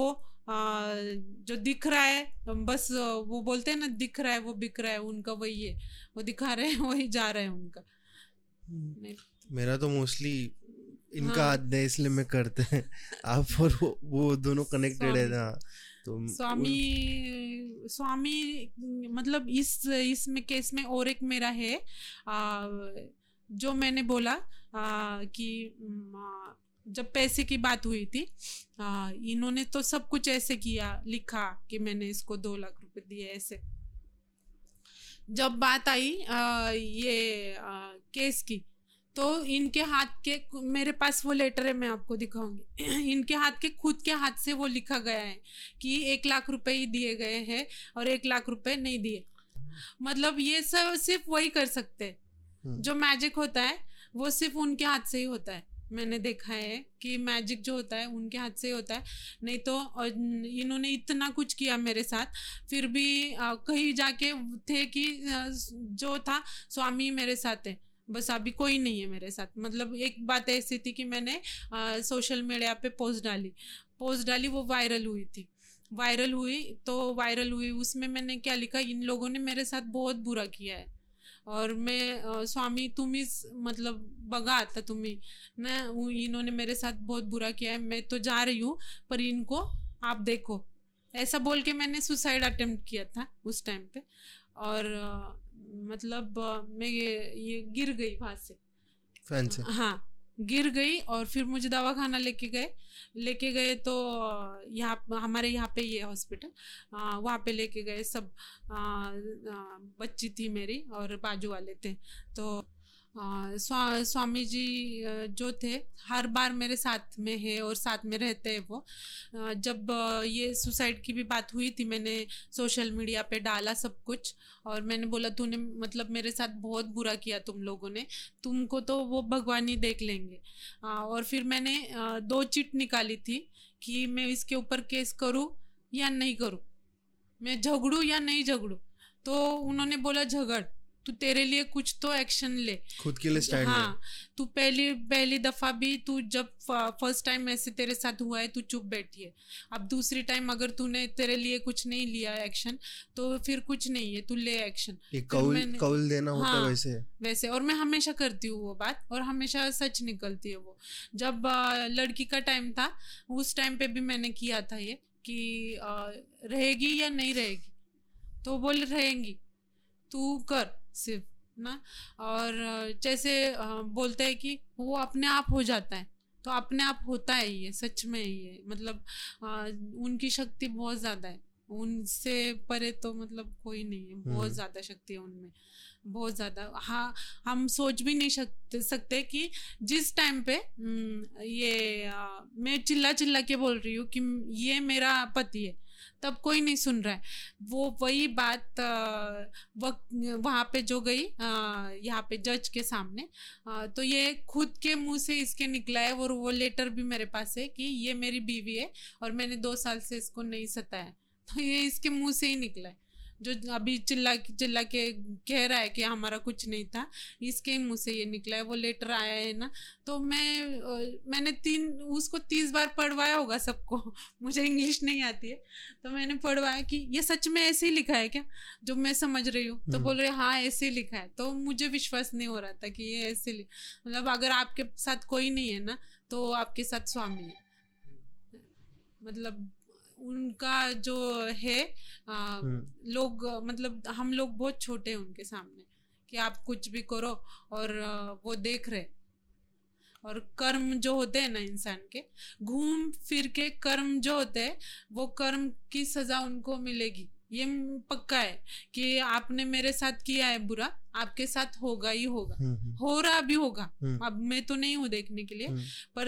जो दिख रहा है, बस वो बोलते हैं ना, दिख रहा है वो बिक रहा है, उनका वही है, वो दिखा रहे हैं वही जा रहे हैं उनका। मेरा तो मोस्टली इनका आदत है, इसलिए मैं करते हैं। आप और वो दोनों कनेक्टेड है ना। तो स्वामी मतलब इसमें केस में और एक मेरा है, जो मैंने बोला कि जब पैसे की बात हुई थी, इन्होंने तो सब कुछ ऐसे किया, लिखा कि मैंने इसको 2 लाख रुपए दिए ऐसे। जब बात आई ये केस की, तो इनके हाथ के, मेरे पास वो लेटर है, मैं आपको दिखाऊंगी। इनके हाथ के, खुद के हाथ से वो लिखा गया है कि 1 लाख रुपए ही दिए गए हैं और 1 लाख रुपए नहीं दिए। मतलब ये सब सिर्फ वही कर सकते हैं। जो मैजिक होता है वो सिर्फ उनके हाथ से ही होता है। मैंने देखा है कि मैजिक जो होता है उनके हाथ से ही होता है। नहीं तो इन्होंने इतना कुछ किया मेरे साथ, फिर भी कहीं जाके थे कि जो था स्वामी मेरे साथ है, बस अभी कोई नहीं है मेरे साथ। मतलब एक बात ऐसी थी कि मैंने सोशल मीडिया पे पोस्ट डाली, वो वायरल हुई थी। वायरल हुई उसमें मैंने क्या लिखा, इन लोगों ने मेरे साथ बहुत बुरा किया है, और मैं स्वामी तुम्ही मतलब बघा आता तुम्ही ना, इन्होंने मेरे साथ बहुत बुरा किया है, मैं तो जा रही हूँ पर इनको आप देखो, ऐसा बोल के मैंने सुसाइड अटेम्प्ट किया था उस टाइम पे। और मतलब मैं ये गिर गई वहाँ से, फैन से, हाँ गिर गई। और फिर मुझे दवाखाना लेके गए तो यहाँ हमारे यहाँ पे ये हॉस्पिटल, वहाँ पे लेके गए। सब बच्ची थी मेरी और बाजू वाले थे। तो स्वामी जी जो थे हर बार मेरे साथ में है और साथ में रहते हैं वो। जब ये सुसाइड की भी बात हुई थी, मैंने सोशल मीडिया पे डाला सब कुछ, और मैंने बोला तूने मतलब मेरे साथ बहुत बुरा किया तुम लोगों ने, तुमको तो वो भगवान ही देख लेंगे। और फिर मैंने 2 चिट निकाली थी कि मैं इसके ऊपर केस करूँ या नहीं करूँ, मैं झगड़ूँ या नहीं झगड़ूँ। तो उन्होंने बोला झगड़, तू तेरे लिए कुछ तो एक्शन ले, खुद के लिए स्टैंड हाँ। तू पहली दफा भी तू जब फर्स्ट टाइम ऐसे तेरे साथ हुआ है तू चुप बैठी है, अब दूसरी टाइम अगर तूने तेरे लिए कुछ नहीं लिया एक्शन तो फिर कुछ नहीं है, तू ले एक्शन। कौल देना होता है वैसे। और मैं हमेशा करती हूँ वो बात और हमेशा सच निकलती है वो। जब लड़की का टाइम था उस टाइम पे भी मैंने किया था ये कि रहेगी या नहीं रहेगी, तो बोल रहेंगी, तू कर सिर्फ ना। और जैसे बोलते हैं कि वो अपने आप हो जाता है, तो अपने आप होता है ये, सच में ये मतलब उनकी शक्ति बहुत ज़्यादा है, उनसे परे तो मतलब कोई नहीं है, बहुत ज़्यादा शक्ति है उनमें, बहुत ज़्यादा। हाँ, हम सोच भी नहीं सकते कि जिस टाइम पे ये मैं चिल्ला चिल्ला के बोल रही हूँ कि ये मेरा पति है, तब कोई नहीं सुन रहा है। वो वही बात वहाँ पे जो गई यहाँ पे जज के सामने, तो ये खुद के मुंह से इसके निकला है, और वो लेटर भी मेरे पास है कि ये मेरी बीवी है और मैंने 2 साल से इसको नहीं सताया, तो ये इसके मुंह से ही निकला है। जो अभी चिल्ला के कह रहा है कि हमारा कुछ नहीं था, इसके मुंह से ये निकला है। वो लेटर आया है ना, तो मैंने उसको 30 बार पढ़वाया होगा सबको, मुझे इंग्लिश नहीं आती है, तो मैंने पढ़वाया कि ये सच में ऐसे ही लिखा है क्या, जो मैं समझ रही हूँ। तो बोल रहे हाँ ऐसे ही लिखा है, तो मुझे विश्वास नहीं हो रहा था कि ये ऐसे मतलब अगर आपके साथ कोई नहीं है ना तो आपके साथ स्वामी है, मतलब उनका जो है लोग, मतलब हम लोग बहुत छोटे हैं उनके सामने कि आप कुछ भी करो, और वो देख रहे। और कर्म जो होते हैं ना इंसान के, घूम फिर के कर्म जो होते हैं, वो कर्म की सजा उनको मिलेगी, ये पक्का है कि आपने मेरे साथ किया है बुरा, आपके साथ होगा ही होगा, हो रहा भी होगा। अब मैं तो नहीं हूँ देखने के लिए, पर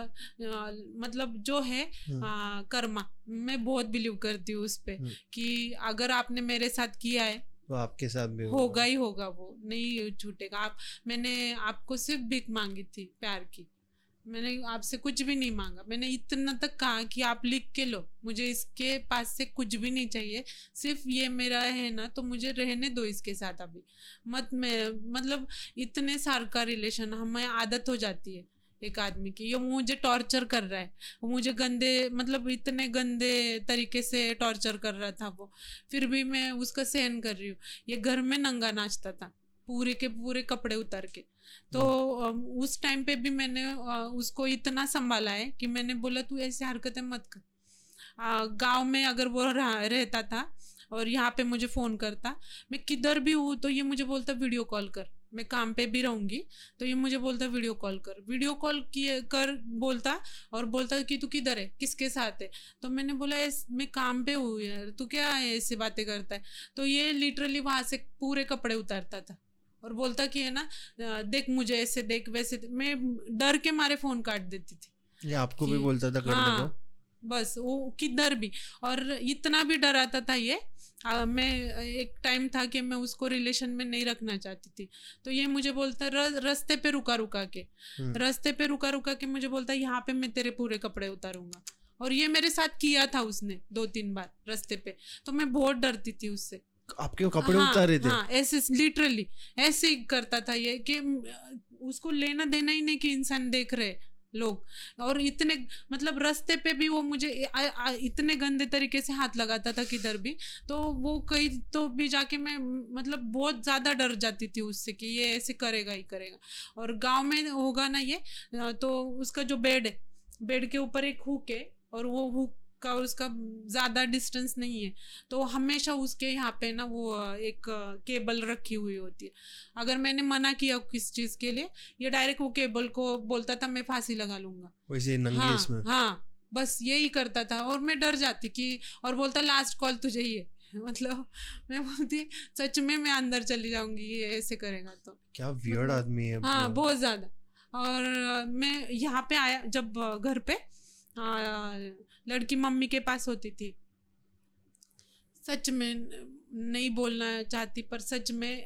मतलब जो है कर्मा, मैं बहुत बिलीव करती हूँ उस पे कि अगर आपने मेरे साथ किया है तो आपके साथ भी होगा ही होगा, वो नहीं छूटेगा। मैंने आपको सिर्फ भीख मांगी थी प्यार की, मैंने आपसे कुछ भी नहीं मांगा, मैंने इतना तक कहा कि आप लिख के लो, मुझे इसके पास से कुछ भी नहीं चाहिए, सिर्फ ये मेरा है ना तो मुझे रहने दो इसके साथ अभी मत। मैं मतलब इतने साल का रिलेशन, हमें आदत हो जाती है एक आदमी की, ये मुझे टॉर्चर कर रहा है, मुझे गंदे मतलब इतने गंदे तरीके से टॉर्चर कर रहा था वो, फिर भी मैं उसका सहन कर रही हूँ। ये घर में नंगा नाचता था, पूरे के पूरे कपड़े उतार के, तो उस टाइम पे भी मैंने उसको इतना संभाला है कि मैंने बोला तू ऐसी हरकतें मत कर। गांव में अगर वो रहता था और यहाँ पे मुझे फ़ोन करता, मैं किधर भी हूँ तो ये मुझे बोलता वीडियो कॉल कर, मैं काम पे भी रहूँगी तो ये मुझे बोलता वीडियो कॉल कर, वीडियो कॉल कर बोलता, और बोलता कि तू किधर है, किसके साथ है। तो मैंने बोला मैं काम पे हूँ यार, तू क्या ऐसी बातें करता है। तो ये लिटरली वहाँ से पूरे कपड़े उतारता था और बोलता कि है ना देख मुझे ऐसे देख वैसे, मैं डर के मारे फ़ोन काट देती थी। ये आपको भी बोलता था करने को? बस वो किधर भी, और इतना भी डराता था ये। मैं एक टाइम था कि मैं उसको रिलेशन में नहीं रखना चाहती थी, तो ये मुझे बोलता रास्ते पे रुका के मुझे बोलता यहाँ पे मैं तेरे पूरे कपड़े उतारूंगा, और ये मेरे साथ किया था उसने 2-3 बार रास्ते पे, तो मैं बहुत डरती थी उससे। आपके कपड़े उतार रहे थे? हाँ, ऐसे लिटरली ऐसे ही करता था ये, कि उसको लेना देना ही नहीं कि इंसान देख रहे लोग, और इतने मतलब रास्ते पे भी वो मुझे इतने गंदे तरीके से हाथ लगाता था किधर भी, तो वो कहीं तो भी जाके मैं मतलब बहुत ज़्यादा डर जाती थी उससे कि ये ऐसे करेगा ही करेगा। और गांव में होगा ना ये, तो उसका जो बेड है, बेड के ऊपर एक हुक है, और वो हुक का और उसका ज़्यादा डिस्टेंस नहीं है, तो हमेशा उसके यहाँ पे ना वो एक केबल रखी हुई होती है। अगर मैंने मना किया किस चीज़ के लिए, ये डायरेक्ट वो केबल को बोलता था मैं फांसी लगा लूँगा, वैसे नंगे इसमें। हाँ बस यही करता था, और मैं डर जाती कि, और बोलता लास्ट कॉल तुझे ही है। मतलब मैं बोलती सच में मैं अंदर चली जाऊंगी ये ऐसे करेगा तो। क्या वियर्ड आदमी है। हाँ बहुत ज़्यादा। और मैं यहाँ पे आया जब घर पे, लड़की मम्मी के पास होती थी, सच में नहीं बोलना चाहती पर सच में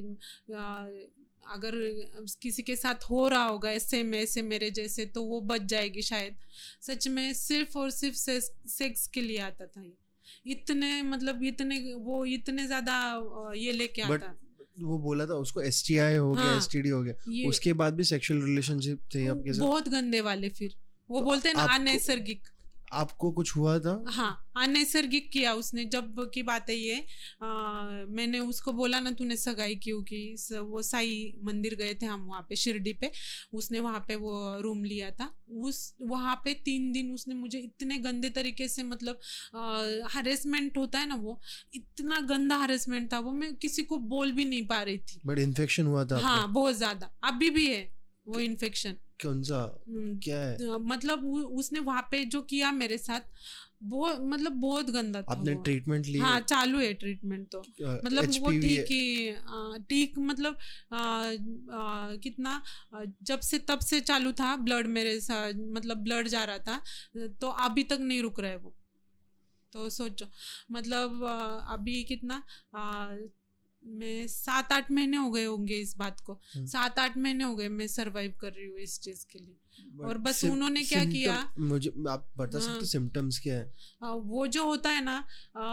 अगर किसी के साथ हो रहा होगा ऐसे मेरे जैसे, तो वो बच जाएगी शायद। सच में सिर्फ और सिर्फ सेक्स के लिए आता था ये, इतने मतलब इतने ज़्यादा ये लेके आता। वो बोला था उसको STI हो गया, हाँ, STD हो गया, ये उसके बाद भी सेक्सुअल रिलेशनशिप थे आपके साथ? बहुत गंदे वाले। फिर वो तो बोलते हैं ना आपको अनैसर्गिक। आपको कुछ हुआ था? हाँ, अनैसर्गिक किया उसने। जब की बात है ये, मैंने उसको बोला ना तूने सगाई क्यों की, वो साई मंदिर गए थे हम वहाँ पे शिरडी पे, उसने वहाँ पे वो रूम लिया था। उस वहाँ पे 3 दिन उसने मुझे इतने गंदे तरीके से, मतलब हरेसमेंट होता है ना, वो इतना गंदा हरेसमेंट था वो, मैं किसी को बोल भी नहीं पा रही थी। बट इन्फेक्शन हुआ था हाँ, आपको? बहुत ज्यादा, अभी भी है वो इन्फेक्शन। कौन सा, क्या है? मतलब उसने वहां पे जो किया मेरे साथ, बहुत मतलब बहुत गंदा था आपने वो। ट्रीटमेंट ली? हाँ, चालू है ट्रीटमेंट तो। मतलब वो HPV ठीक ही ठीक, मतलब कितना, जब से तब से चालू था ब्लड मेरे साथ, मतलब ब्लड जा रहा था, तो अभी तक नहीं रुक रहा है वो। तो सोचो, मतलब अभी कितना, मैं 7-8 महीने हो गए होंगे इस बात को। 7-8 महीने हो गए मैं सरवाइव कर रही हूँ इस चीज के लिए। और बस उन्होंने क्या किया, मुझे आप बता सकते सिम्टम्स क्या है? वो जो होता है ना,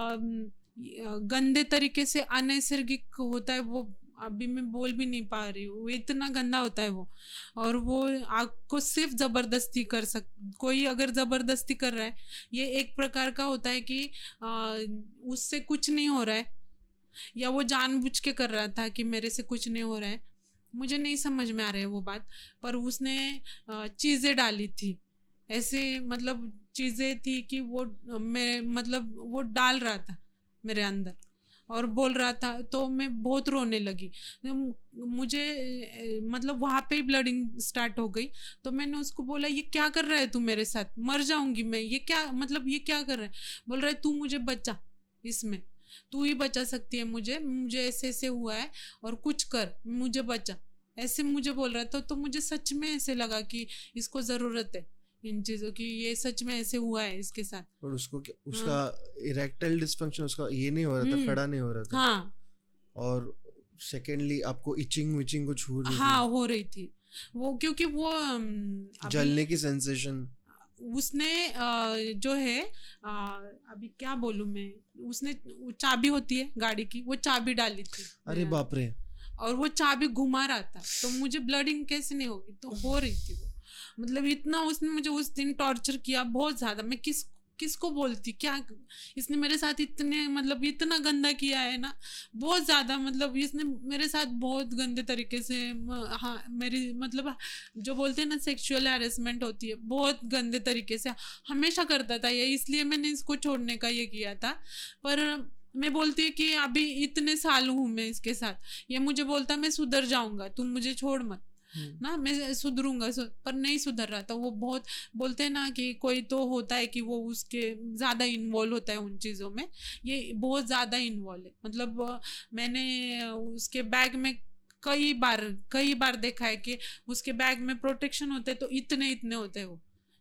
गंदे तरीके से अनैसर्गिक होता है वो, अभी मैं बोल भी नहीं पा रही हूँ, वो इतना गंदा होता है वो। और वो आपको सिर्फ जबरदस्ती कोई अगर जबरदस्ती कर रहा है, ये एक प्रकार का होता है कि उससे कुछ नहीं हो रहा है, या वो जानबूझ के कर रहा था कि मेरे से कुछ नहीं हो रहा है, मुझे नहीं समझ में आ रहा है वो बात। पर उसने चीज़ें डाली थी ऐसे, मतलब चीज़ें थी कि वो मैं, मतलब वो डाल रहा था मेरे अंदर और बोल रहा था, तो मैं बहुत रोने लगी। मुझे मतलब वहाँ पे ही ब्लडिंग स्टार्ट हो गई। तो मैंने उसको बोला, ये क्या कर रहा है तू मेरे साथ, मर जाऊंगी मैं, ये क्या, मतलब ये क्या कर रहा है? बोल रहा है तू मुझे बचा, इसमें तू ही बचा सकती है मुझे ऐसे ऐसे हुआ है और कुछ कर, मुझे बचा, ऐसे मुझे बोल रहा था। तो मुझे सच में ऐसे लगा कि इसको ज़रूरत है इन चीज़ों की, ये सच में ऐसे हुआ है इसके साथ। और उसको उसका इरेक्टाइल डिस्फंक्शन, उसका ये नहीं हो रहा था, खड़ा नहीं हो रहा था। हाँ। और सेकेंडली आपको इचिंग विचिंग कुछ हो रही हाँ, थी? हो रही थी वो, क्योंकि वो जलने की सेंसेशन उसने जो है, अभी क्या बोलूं मैं, उसने चाबी होती है गाड़ी की, वो चाबी डाली थी। अरे बाप रे! और वो चाबी घुमा रहा था, तो मुझे ब्लडिंग कैसे नहीं होगी, तो हो रही थी वो। मतलब इतना उसने मुझे उस दिन टॉर्चर किया बहुत ज्यादा। मैं किसको बोलती, क्या इसने मेरे साथ इतने, मतलब इतना गंदा किया है ना, बहुत ज़्यादा। मतलब इसने मेरे साथ बहुत गंदे तरीके से, हाँ, मेरी मतलब जो बोलते हैं ना सेक्सुअल हैरेसमेंट होती है, बहुत गंदे तरीके से हमेशा करता था ये। इसलिए मैंने इसको छोड़ने का ये किया था। पर मैं बोलती है कि अभी इतने साल हूँ मैं इसके साथ, ये मुझे बोलता मैं सुधर जाऊंगा, तुम मुझे छोड़ मत ना, मैं सुधरूंगा, पर नहीं सुधर रहा था वो। बहुत बोलते हैं ना कि कोई तो होता है कि वो उसके ज़्यादा इन्वॉल्व होता है उन चीज़ों में, ये बहुत ज़्यादा इन्वॉल्व है। मतलब मैंने उसके बैग में कई बार देखा है कि उसके बैग में प्रोटेक्शन होते तो इतने होते हैं वो,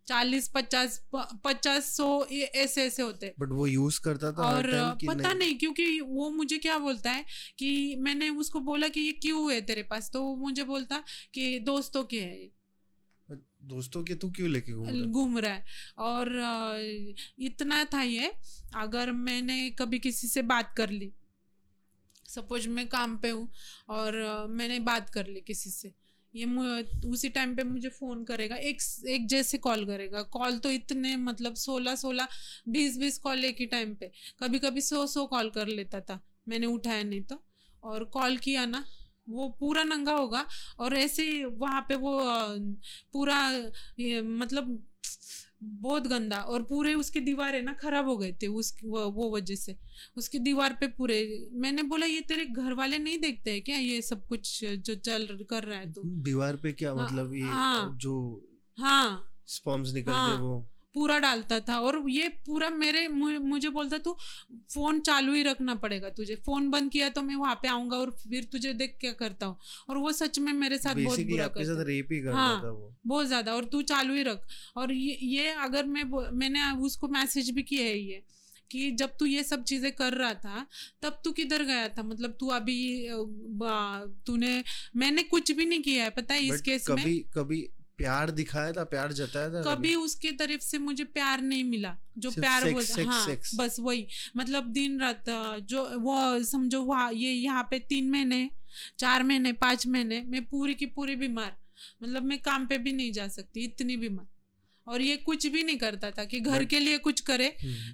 40-50-100 ऐसे होते हैं। बट वो यूज करता था और हर टाइम कि पता नहीं, क्योंकि वो मुझे क्या बोलता है कि मैंने उसको बोला कि ये क्यों है तेरे पास, तो वो मुझे बोलता कि दोस्तों के है, दोस्तों के, तू क्यों लेके घूम रहा है। और इतना था ये, अगर मैंने कभी किसी से बात कर ली, सपोज मैं काम पे हूँ और मैंने बात कर ली किसी से, ये उसी टाइम पे मुझे फ़ोन करेगा, एक जैसे कॉल करेगा। कॉल तो इतने, मतलब 16 20 कॉल एक ही टाइम पे, कभी कभी 100 कॉल कर लेता था, मैंने उठाया नहीं तो। और कॉल किया ना, वो पूरा नंगा होगा और ऐसे वहाँ पे वो पूरा मतलब बहुत गंदा। और पूरे उसकी दीवारें ना खराब हो गए थे वो वजह से, उसकी दीवार पे पूरे। मैंने बोला ये तेरे घर वाले नहीं देखते हैं क्या ये सब कुछ जो कर रहा है तू? दीवार पे क्या मतलब ये जो स्पर्म्स निकलते वो पूरा डालता था। और ये पूरा मुझे बोलता तू फोन चालू ही रखना पड़ेगा तुझे, फोन बंद किया तो मैं वहां पे आऊंगा और फिर तुझे देख क्या करता हूँ। और वो सच में मेरे साथ बहुत बुरा आपके साथ रेप ही करता था वो, बहुत ज्यादा। और तू चालू ही रख। और ये अगर मैंने उसको मैसेज भी किया है ये कि जब तू ये सब चीजें कर रहा था तब तू किधर गया था, मतलब तू अभी मैंने कुछ भी नहीं किया है, पता है इस केस में। कभी प्यार दिखाया था, प्यार जताया था कभी उसके तरफ से मुझे प्यार नहीं मिला जो प्यार बोलते, हाँ बस वही, मतलब दिन रात जो वो समझो वहाँ ये यहाँ पे 3 महीने 4 महीने 5 महीने मैं पूरी की पूरी बीमार, मतलब मैं काम पे भी नहीं जा सकती, इतनी बीमार। और ये कुछ भी नहीं करता था कि घर के लिए कुछ करे,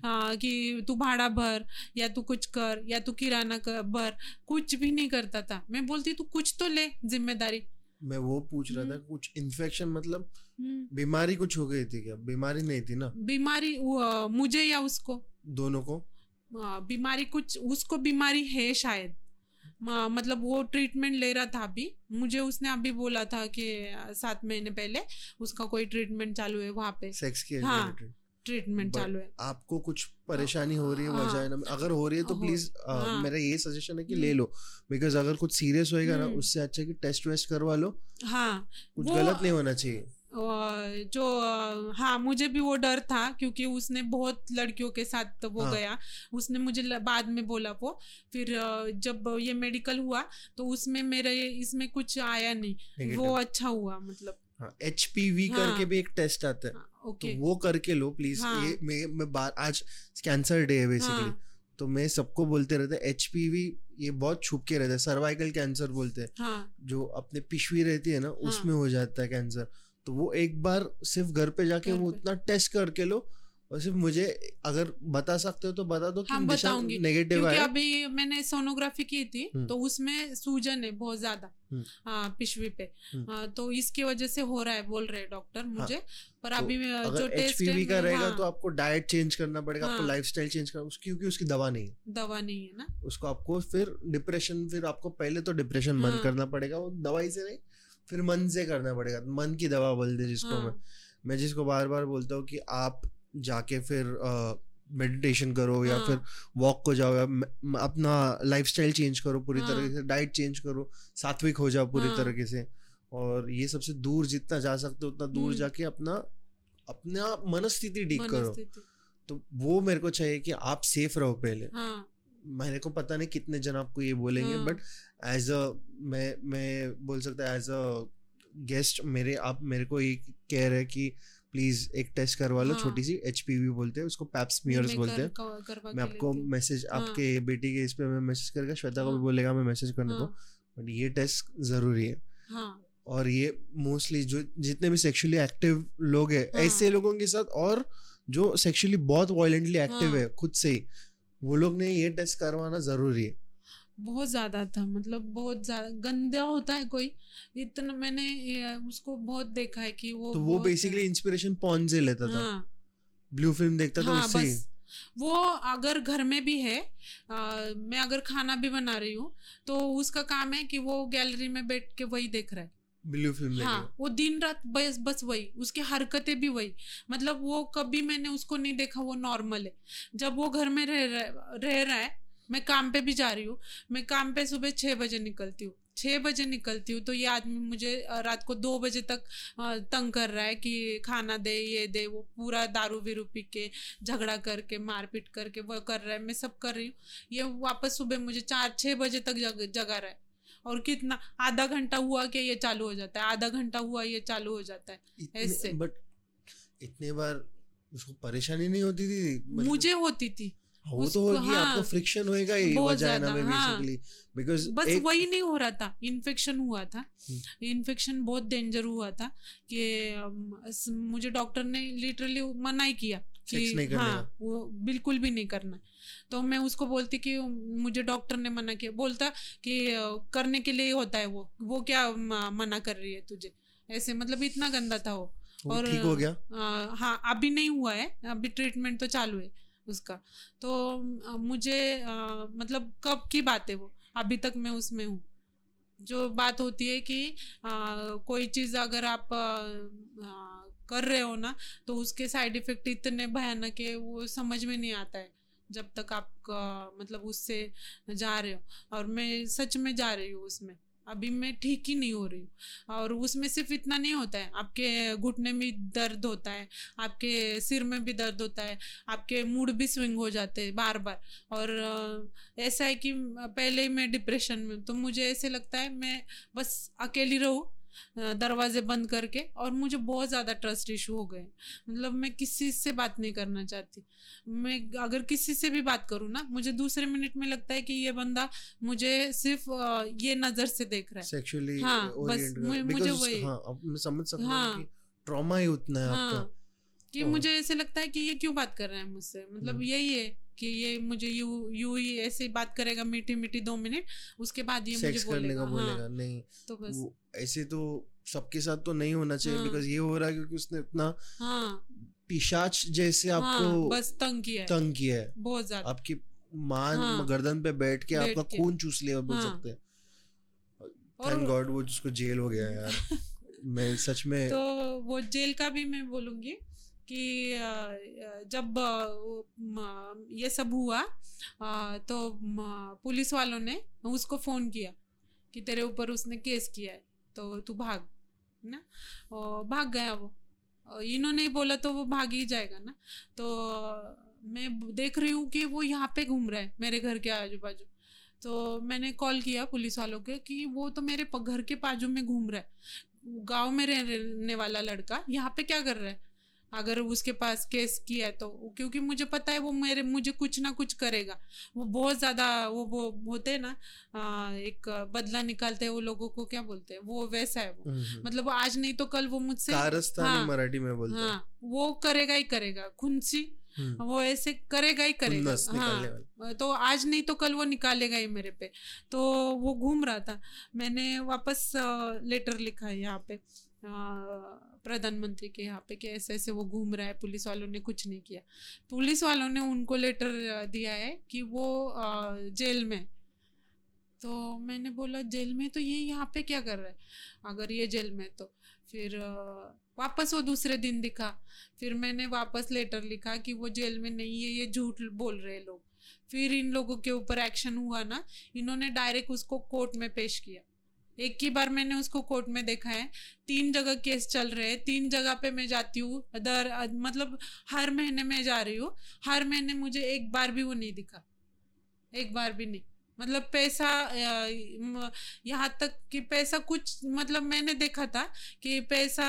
कि तू भाड़ा भर या तू कुछ कर या तू किराना भर, कुछ भी नहीं करता था। मैं बोलती तू कुछ तो ले जिम्मेदारी। मैं वो पूछ रहा था, कुछ इन्फेक्शन मतलब बीमारी कुछ हो गई थी क्या? बीमारी नहीं थी ना? बीमारी मुझे या उसको? दोनों को बीमारी, कुछ उसको बीमारी है शायद, मतलब वो ट्रीटमेंट ले रहा था अभी, मुझे उसने अभी बोला था कि 7 महीने पहले उसका कोई ट्रीटमेंट चालू है वहाँ पे, सेक्स की ट्रीटमेंट चालू है। आपको कुछ परेशानी हो रही है वजाइना में? अगर हो रही है तो प्लीज मेरा ये सजेशन है कि ले लो, बिकॉज अगर कुछ सीरियस होएगा ना, उससे अच्छा कि टेस्ट वेस्ट करवा लो। हाँ, कुछ गलत नहीं होना चाहिए। जो हाँ, मुझे भी वो डर था क्योंकि उसने बहुत लड़कियों के साथ वो गया, उसने मुझे बाद में बोला वो, फिर जब ये मेडिकल हुआ तो उसमें मेरे इसमें कुछ आया नहीं, वो अच्छा हुआ मतलब। HPV करके भी एक टेस्ट आता है, तो वो करके लो प्लीज। ये मैं आज कैंसर डे है बेसिकली, तो मैं सबको बोलते रहते हैं HPV ये बहुत छुप के रहता है, सर्वाइकल कैंसर बोलते हैं, जो अपने पिशवी रहती है ना उसमें हो जाता है कैंसर। तो वो एक बार सिर्फ घर पे जाके वो उतना टेस्ट करके लो, और सिर्फ मुझे अगर बता सकते हो तो बता दो कि बताऊंगी, नेगेटिव है। अभी मैंने सोनोग्राफी की थी तो उसमें सूजन है बहुत ज्यादा पिशवी पे, तो इसकी वजह से हो रहा है बोल रहे डॉक्टर मुझे। पर तो अभी जो टेस्ट HPV का रहेगा तो आपको डाइट चेंज करना पड़ेगा, आपको लाइफस्टाइल चेंज करना, क्योंकि उसकी दवा नहीं है ना उसको। आपको फिर डिप्रेशन, फिर आपको पहले तो डिप्रेशन बंद करना पड़ेगा, वो दवाई से नहीं, फिर मन से करना पड़ेगा। मन की दवा बोलते जिसको मैं जिसको बार बार बोलता हूँ कि आप जाके फिर मेडिटेशन करो या फिर वॉक को जाओ, या अपना लाइफस्टाइल चेंज करो पूरी तरीके से, डाइट चेंज करो, सात्विक हो जाओ पूरी तरीके से, और ये सबसे दूर जितना जा सकते हो उतना दूर जाके अपना मनस्थिति ठीक करो। तो वो मेरे को चाहिए कि आप सेफ रहो पहले। मेरे को पता नहीं कितने जन आपको ये बोलेंगे, बट एज अ मैं बोल सकता है एज अ गेस्ट आप मेरे को ये कह रहे हैं कि प्लीज एक टेस्ट करवा लो, छोटी सी HPV बोलते हैं उसको, पैप स्मीयर्स बोलते हैं। मैं आपको मैसेज आपके बेटी के इस पे मैं मैसेज करके, श्वेता को भी बोलेगा मैं मैसेज करने को, बट ये टेस्ट जरूरी है। और ये मोस्टली जो जितने भी सेक्सुअली एक्टिव लोग हैं, ऐसे लोगों के साथ, और जो सेक्सुअली बहुत वायलेंटली एक्टिव है खुद से ही, वो लोग ने ये टेस्ट करवाना जरूरी है। बहुत ज्यादा था, मतलब बहुत ज्यादा गंदा होता है कोई, इतना मैंने उसको बहुत देखा है कि वो बेसिकली इंस्पिरेशन पॉर्न से लेता था, ब्लू फिल्म देखता था उससे। वो अगर घर में भी है, मैं अगर खाना भी बना रही हूँ तो उसका काम है कि वो गैलरी में बैठ के वही देख रहा है, ब्लू फिल्म। वो दिन रात बस वही, उसकी हरकतें भी वही, मतलब वो कभी मैंने उसको नहीं देखा वो नॉर्मल है। जब वो घर में रह रहा है, मैं काम पे भी जा रही हूँ, मैं काम पे सुबह 6 बजे निकलती हूँ, 6 बजे निकलती हूँ, तो ये आदमी मुझे रात को 2 बजे तक तंग कर रहा है कि खाना दे, ये दे, वो पूरा दारू वीरू पी के झगड़ा करके मारपीट करके वो कर रहा है, मैं सब कर रही हूँ, ये वापस सुबह मुझे 4-6 बजे तक जगा रहा है। और कितना, आधा घंटा हुआ कि ये चालू हो जाता है, आधा घंटा हुआ ये चालू हो जाता है ऐसे। बट इतने बार उसको परेशानी नहीं होती थी? मुझे होती थी। वो तो होगी, आपको फ्रिक्शन होएगा ही वजाइना में बेसिकली, बिकॉज़ बस वही नहीं हो रहा था, इन्फेक्शन हुआ था, इन्फेक्शन बहुत डेंजर हुआ था कि मुझे डॉक्टर ने लिटरली मना ही किया कि वो बिल्कुल भी नहीं करना। तो मैं उसको बोलती कि मुझे डॉक्टर ने मना किया, बोलता कि करने के लिए होता है वो क्या मना कर रही है तुझे, ऐसे, मतलब इतना गंदा था वो। और ठीक हो गया? हाँ, अभी नहीं हुआ है, अभी ट्रीटमेंट तो चालू है उसका। तो मुझे मतलब कब की बात है वो, अभी तक मैं उसमें हूँ। जो बात होती है कि कोई चीज़ अगर आप कर रहे हो ना, तो उसके साइड इफेक्ट इतने भयानक है, वो समझ में नहीं आता है जब तक आप मतलब उससे जा रहे हो। और मैं सच में जा रही हूँ उसमें, अभी मैं ठीक ही नहीं हो रही हूँ। और उसमें सिर्फ इतना नहीं होता है, आपके घुटने में दर्द होता है, आपके सिर में भी दर्द होता है, आपके मूड भी स्विंग हो जाते हैं बार बार। और ऐसा है कि पहले ही मैं डिप्रेशन में, तो मुझे ऐसे लगता है मैं बस अकेली रहूँ, दरवाजे बंद करके, और मुझे बहुत ज़्यादा ट्रस्ट इशू हो गए। मतलब मैं किसी से बात नहीं करना चाहती। मैं अगर किसी से भी बात करूँ ना, मुझे दूसरे मिनट में लगता है कि ये बंदा मुझे सिर्फ ये नज़र से देख रहा है, सेक्सुअली हाँ बस मुझे वही, हाँ अब मैं समझ सकता हूँ हाँ कि ट्रॉमा ही उतना है आपका। हाँ कि मुझे ऐसे लगता है कि ये क्यों बात कर रहा है मुझसे, मतलब यही है कि ये मुझे यू ही ऐसे बात करेगा मीठी मीठी 2 मिनट, उसके बाद ये मुझे बोलेगा। बोलेगा नहीं, तो बस ऐसे तो सबके साथ तो नहीं होना चाहिए, बिकॉज ये हो रहा है क्योंकि उसने इतना पिशाच जैसे आपको बस तंग किया है बहुत ज्यादा, आपकी गर्दन पे बैठ के आपका खून चूस लिया बोल सकते हैं। थैंक गॉड वो जिसको जेल हो गया यार। मैं सच में तो वो जेल का भी मैं बोलूंगी कि जब ये सब हुआ तो पुलिस वालों ने उसको फ़ोन किया कि तेरे ऊपर उसने केस किया है, तो तू भाग ना, और भाग गया वो। इन्होंने ही बोला तो वो भाग ही जाएगा ना। तो मैं देख रही हूँ कि वो यहाँ पे घूम रहा है मेरे घर के आजू बाजू। तो मैंने कॉल किया पुलिस वालों के कि वो तो मेरे घर के बाजू में घूम रहा है, गांव में रहने वाला लड़का यहाँ पे क्या कर रहा है, अगर उसके पास केस किया है तो, क्योंकि मुझे पता है वो मुझे कुछ ना कुछ करेगा। वो बहुत ज़्यादा वो होते हैं ना, एक बदला निकालते हैं वो लोगों को क्या बोलते हैं, वो वैसा है वो। मतलब आज नहीं तो कल वो मुझसे कारस्तानी मराठी में बोलते हैं, वो करेगा ही करेगा, खुनसी वो ऐसे करेगा ही करेगा। हाँ तो आज नहीं तो कल वो निकालेगा ही मेरे पे। तो वो घूम रहा था, मैंने वापस लेटर लिखा है यहाँ पे प्रधानमंत्री के यहाँ पे कि ऐसे ऐसे वो घूम रहा है, पुलिस वालों ने कुछ नहीं किया। पुलिस वालों ने उनको लेटर दिया है कि वो जेल में। तो मैंने बोला जेल में, तो ये यहाँ पे क्या कर रहा है, अगर ये जेल में तो फिर वापस वो दूसरे दिन दिखा। फिर मैंने वापस लेटर लिखा कि वो जेल में नहीं है, ये झूठ बोल रहे लोग। फिर इन लोगों के ऊपर एक्शन हुआ ना, इन्होंने डायरेक्ट उसको कोर्ट में पेश किया। एक ही बार मैंने उसको कोर्ट में देखा है, 3 जगह केस चल रहे हैं, 3 जगह पे मैं जाती हूँ, मतलब हर महीने मैं जा रही हूँ, हर महीने मुझे एक बार भी वो नहीं दिखा, एक बार भी नहीं। मतलब पैसा यहाँ तक कि पैसा कुछ, मतलब मैंने देखा था कि पैसा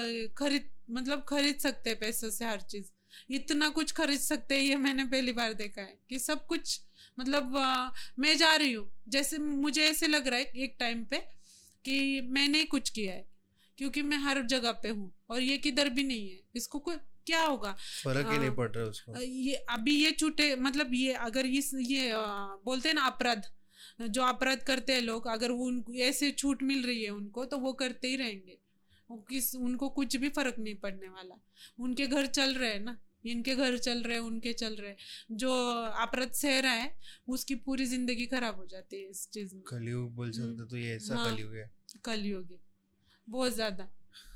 खरीद सकते हैं, पैसों से हर चीज़, इतना कुछ खरीद सकते हैं, ये मैंने पहली बार देखा है कि सब कुछ। मतलब मैं जा रही हूँ, जैसे मुझे ऐसे लग रहा है एक टाइम पे कि मैंने ही कुछ किया है, क्योंकि मैं हर जगह पे हूँ और ये किधर भी नहीं है, इसको कोई क्या होगा, फर्क ही नहीं पड़ रहा उसको। ये अभी ये छूटे, मतलब ये अगर ये बोलते हैं ना अपराध, जो अपराध करते हैं लोग, अगर वो ऐसे छूट मिल रही है उनको तो वो करते ही रहेंगे, उनको कुछ भी फर्क नहीं पड़ने वाला। उनके घर चल रहे हैं ना, इनके घर चल रहे हैं, उनके चल रहे हैं, जो अपराध सह रहा है उसकी पूरी जिंदगी खराब हो जाती है इस चीज में। कलयुग बोल सकते तो ये ऐसा कलयुग है, कलयुग है बहुत ज्यादा।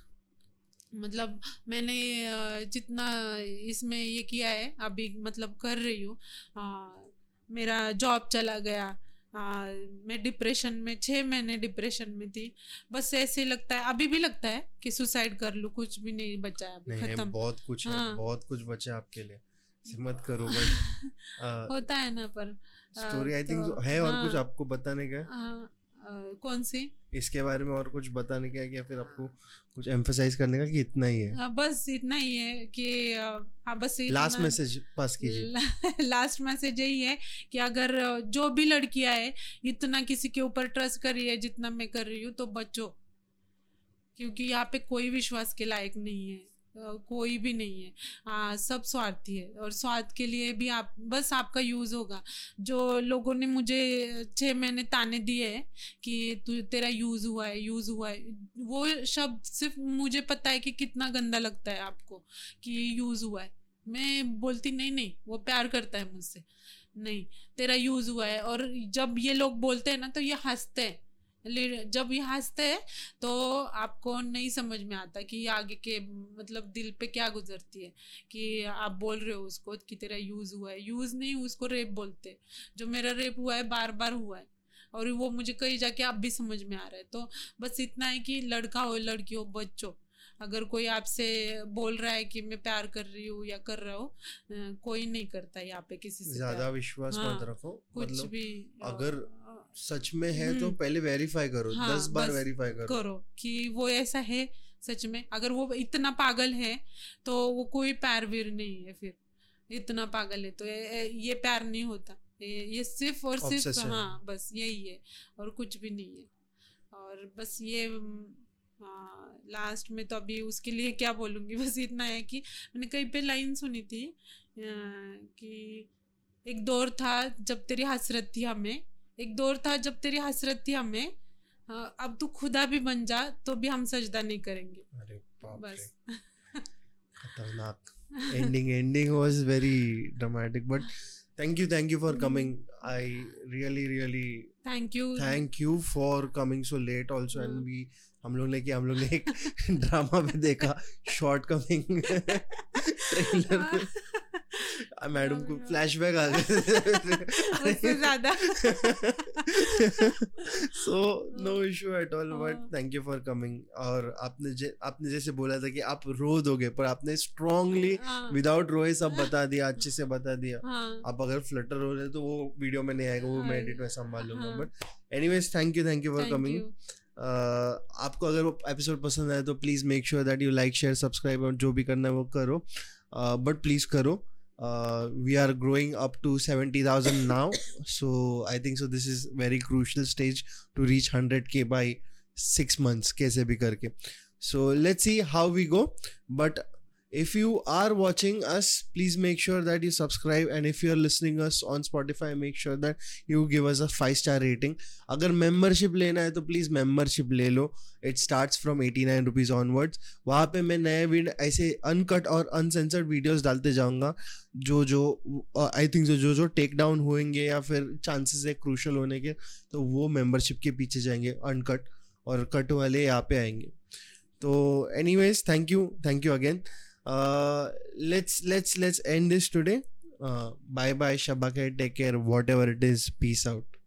मतलब मैंने जितना इसमें ये किया है अभी, मतलब कर रही हूँ, मेरा जॉब चला गया, मैं डिप्रेशन में 6 महीने डिप्रेशन में थी। बस ऐसे लगता है, अभी भी लगता है कि सुसाइड कर लूँ, कुछ भी नहीं बचा है अभी, खत्म। बहुत कुछ है, बहुत कुछ बचा आपके लिए, मत करो बट होता है ना, पर स्टोरी आई थिंक है। और कुछ आपको बताने का? कौन सी? इसके बारे में और कुछ बताने का है, या फिर आपको कुछ एम्फसाइज करने का कि इतना ही है? बस इतना ही है कि बस लास्ट मैसेज पास कीजिए। लास्ट मैसेज यही है कि अगर जो भी लड़कियां है इतना किसी के ऊपर ट्रस्ट कर रही है जितना मैं कर रही हूँ, तो बचो, क्योंकि यहाँ पे कोई विश्वास के लायक नहीं है, कोई भी नहीं है। सब स्वार्थी है, और स्वार्थ के लिए भी बस आपका यूज़ होगा। जो लोगों ने मुझे 6 महीने ताने दिए हैं कि तेरा यूज़ हुआ है, वो शब्द सिर्फ मुझे पता है कि कितना गंदा लगता है आपको कि यूज़ हुआ है। मैं बोलती नहीं, वो प्यार करता है मुझसे, नहीं तेरा यूज़ हुआ है। और जब ये लोग बोलते हैं ना तो ये हंसते हैं, जब ये हंसते हैं तो आपको नहीं समझ में आता कि आगे के मतलब दिल पे क्या गुजरती है, कि आप बोल रहे हो उसको कि तेरा यूज़ हुआ है। यूज़ नहीं, उसको रेप बोलते। जो मेरा रेप हुआ है, बार हुआ है, और वो मुझे कहीं जाके अब भी समझ में आ रहा है। तो बस इतना है कि लड़का हो लड़की हो, बच्चों, अगर कोई आपसे बोल रहा है कि मैं प्यार कर रही हूँ या कर रहा हूँ, कोई नहीं करता यहाँ पे किसी से ज्यादा प्यार। विश्वास हाँ, मत रखो, कुछ मतलब भी अगर सच में है तो पहले वेरीफाई करो, हाँ 10 बार बस वेरीफाई करो। करो कि वो ऐसा है सच में। अगर वो इतना पागल है तो वो कोई प्यार वीर नहीं है, फिर इतना पागल है तो ये प्यार नहीं होता। ये सिर्फ और सिर्फ Obsession। हाँ बस यही है और कुछ भी नहीं है। और बस ये लास्ट में तो अभी उसके लिए क्या बोलूँगी, बस इतना है कि मैंने कहीं पे लाइन सुनी थी कि एक दौर था जब तेरी हसरत थी हमें, एक दौर था जब तेरी हसरत थी हमें, अब तू खुदा भी बन जा तो भी हम सजदा नहीं करेंगे। अरे बाप रे, बस खतरनाक ending was very dramatic, but thank you for coming. I really thank you. thank you for coming so late also, and we हम लोग ने एक ड्रामा में देखा शॉर्टकमिंग ट्रेलर, मैडम को फ्लैशबैक आ गए उससे ज्यादा। So no issue at all, but thank you for coming. और आपने जैसे बोला था कि आप रो दोगे, पर आपने स्ट्रांगली विदाउट रोए सब बता दिया, अच्छे से बता दिया। आप अगर फ्लटर हो रहे तो वो वीडियो में नहीं आएगा, वो मैं एडिट में संभाल लूंगा। But anyways thank you for coming. आपको अगर वो एपिसोड पसंद आए तो please make sure that you like share subscribe, और जो भी करना है वो करो, बट प्लीज़ करो। We are growing up to 70,000 now, so I think so this is very crucial stage to reach 100K by 6 months kaise bhi karke. So let's see how we go, but if you are watching us, please make sure that you subscribe, and if you are listening us on Spotify, make sure that you give us a 5-star rating. अगर membership लेना है तो please membership ले लो, it starts from 89 rupees onwards. वहाँ पे मैं नए ऐसे अनकट और अनसेंसर्ड वीडियोस डालते जाऊँगा, जो आई थिंक जो टेक डाउन होंगे या फिर चांसेस है क्रूशल होने के, तो वो मेंबरशिप के पीछे जाएंगे, अनकट, और कट वाले यहाँ पे आएंगे। तो anyways thank you again. Let's end this today. Bye bye, Shabake, take care, whatever it is, peace out.